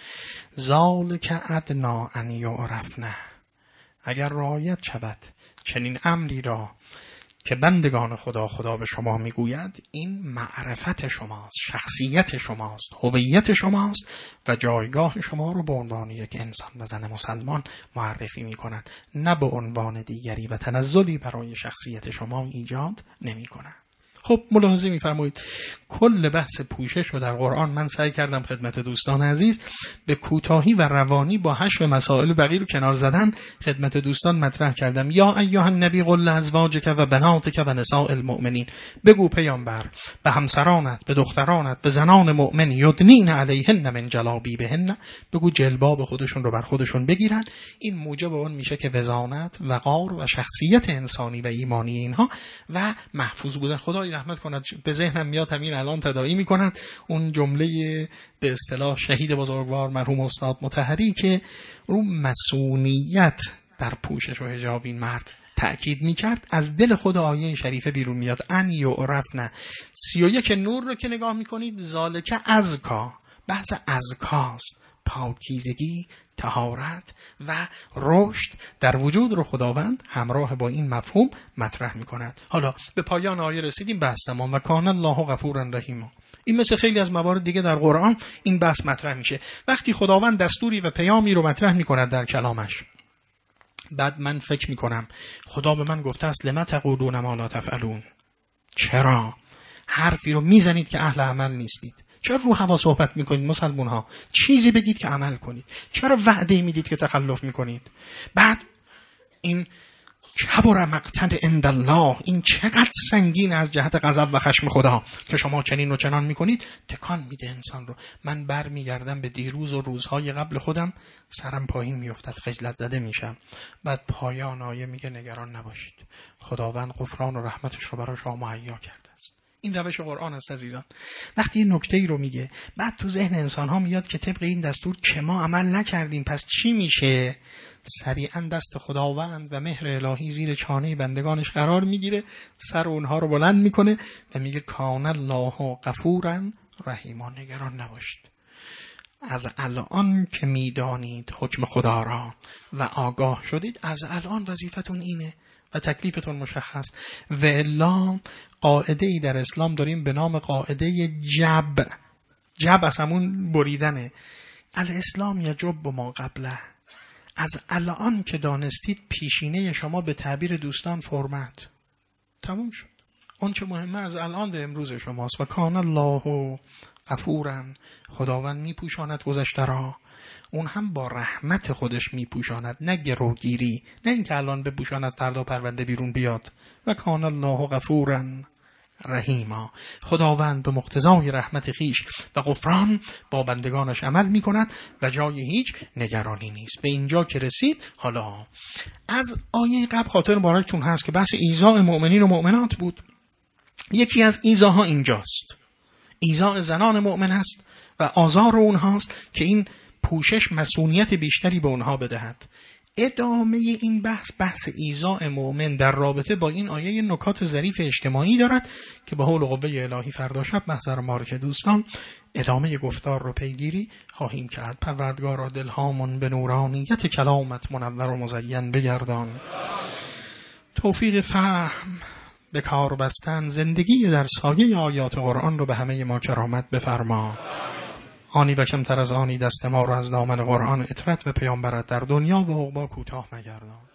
ذالک ادنا ان یعرفنه، اگر رعایت شود چنین امری را که بندگان خدا به شما میگوید، این معرفت شماست، شخصیت شماست، هویت شماست و جایگاه شما رو به عنوان یک انسان و زن مسلمان معرفی میکنند، نه به عنوان دیگری، و تنزلی برای شخصیت شما ایجاد نمیکنند. خب ملاحظه می‌فرمایید کل بحث پوشش رو در قرآن من سعی کردم خدمت دوستان عزیز به کوتاهی و روانی با حشو مسائل بقیه رو کنار زدن خدمت دوستان مطرح کردم. یا ایها النبی قل لازواجک و بناتک و نساء المؤمنین، بگو پیامبر به همسرانت، به دخترانت، به زنان مؤمن، یدنین علیهن من جلابیبهن، بگو جلباب خودشون رو بر خودشون بگیرن. این موجب اون میشه که وزانت، وقار و شخصیت انسانی و ایمانی اینها و محفوظ بودن. خدای رحمت کند، به ذهنم میاد همین الان تداعی میکنن اون جمله به اصطلاح شهید بزرگوار مرحوم استاد مطهری که رو مسئولیت در پوشش و حجاب این مرد تأکید میکرد، از دل خود آیه شریفه بیرون میاد. ان یعرفن 31 نور رو که نگاه میکنید، ذالک ازکا، بحث ازکاست، پاکیزگی، طهارت و رشد در وجود رو خداوند همراه با این مفهوم مطرح می‌کند. حالا به پایان آیه رسیدیم، بحث تمام. و کان الله غفورا رحیما. این مثل خیلی از موارد دیگه در قرآن این بحث مطرح میشه. وقتی خداوند دستوری و پیامی رو مطرح می‌کند در کلامش، بعد من فکر می‌کنم خدا به من گفته است لما تقولون ما لا تفعلون، چرا حرفی رو میزنید که اهل عمل نیستید؟ چرا رو هوا صحبت میکنید مسلمون ها؟ چیزی بگید که عمل کنید. چرا وعده میدید که تخلف میکنید؟ بعد این کبر مقتا عند الله، این چقدر سنگین از جهت غضب و خشم خدا که شما چنین و چنان میکنید، تکان میده انسان رو. من برمیگردم به دیروز و روزهای قبل خودم، سرم پایین میافتد، خجلت زده میشم. بعد پایان آیه میگه نگران نباشید، خداوند غفران و رحمتش رو برای شما مهیا کرده است. این روش قرآن است عزیزان. وقتی یه نکته‌ای رو میگه، بعد تو ذهن انسان ها میاد که طبق این دستور که ما عمل نکردیم، پس چی میشه؟ سریعا دست خداوند و مهر الهی زیر چانه بندگانش قرار میگیره، سر اونها رو بلند میکنه و میگه کان الله غفورا رحیما، نگران نباشید. از الان که میدانید حکم خدا را و آگاه شدید، از الان وظیفتون اینه و تکلیفتون مشخص. و الا قاعده ای در اسلام داریم به نام قاعده جب. جب از همون بریدنه. الاسلام یجب ما قبله. از الان که دانستید پیشینه شما به تعبیر دوستان فرمت تموم شد. اون چه مهمه از الان به امروز شماست. و کان الله غفورا، خداوند میپوشاند گذشته را، اون هم با رحمت خودش میپوشاند، نه گروگیری، نه اینکه الان بپوشاند فردا پرونده بیرون بیاد. و کان الله غفورا رحیما، خداوند به مقتضای رحمت خیش و غفران با بندگانش عمل میکند و جای هیچ نگرانی نیست. به اینجا که رسید، حالا از آیه قبل خاطر مبارکتون هست که بحث ایذاء مؤمنین و مؤمنات بود. یکی از ایذاها اینجاست، ایذاء زنان مؤمن است و آزار اونهاست که این پوشش مسئولیت بیشتری به اونها بدهد. ادامه این بحث ایذاء مؤمن در رابطه با این آیه نکات ظریف اجتماعی دارد که به حول و قوه الهی فردا شب محضر مبارک دوستان ادامه گفتار رو پیگیری خواهیم کرد. پروردگارا دلهامون به نورانیت کلامت منور و مزین بگردان، توفیق فهم به کار بستن، زندگی در سایه آیات قرآن رو به همه ما کرامت بفرما. آنی و کمتر از آنی دست ما رو از دامن قرآن اطرت و پیامبرت در دنیا و عقبا کوتاه مگردان.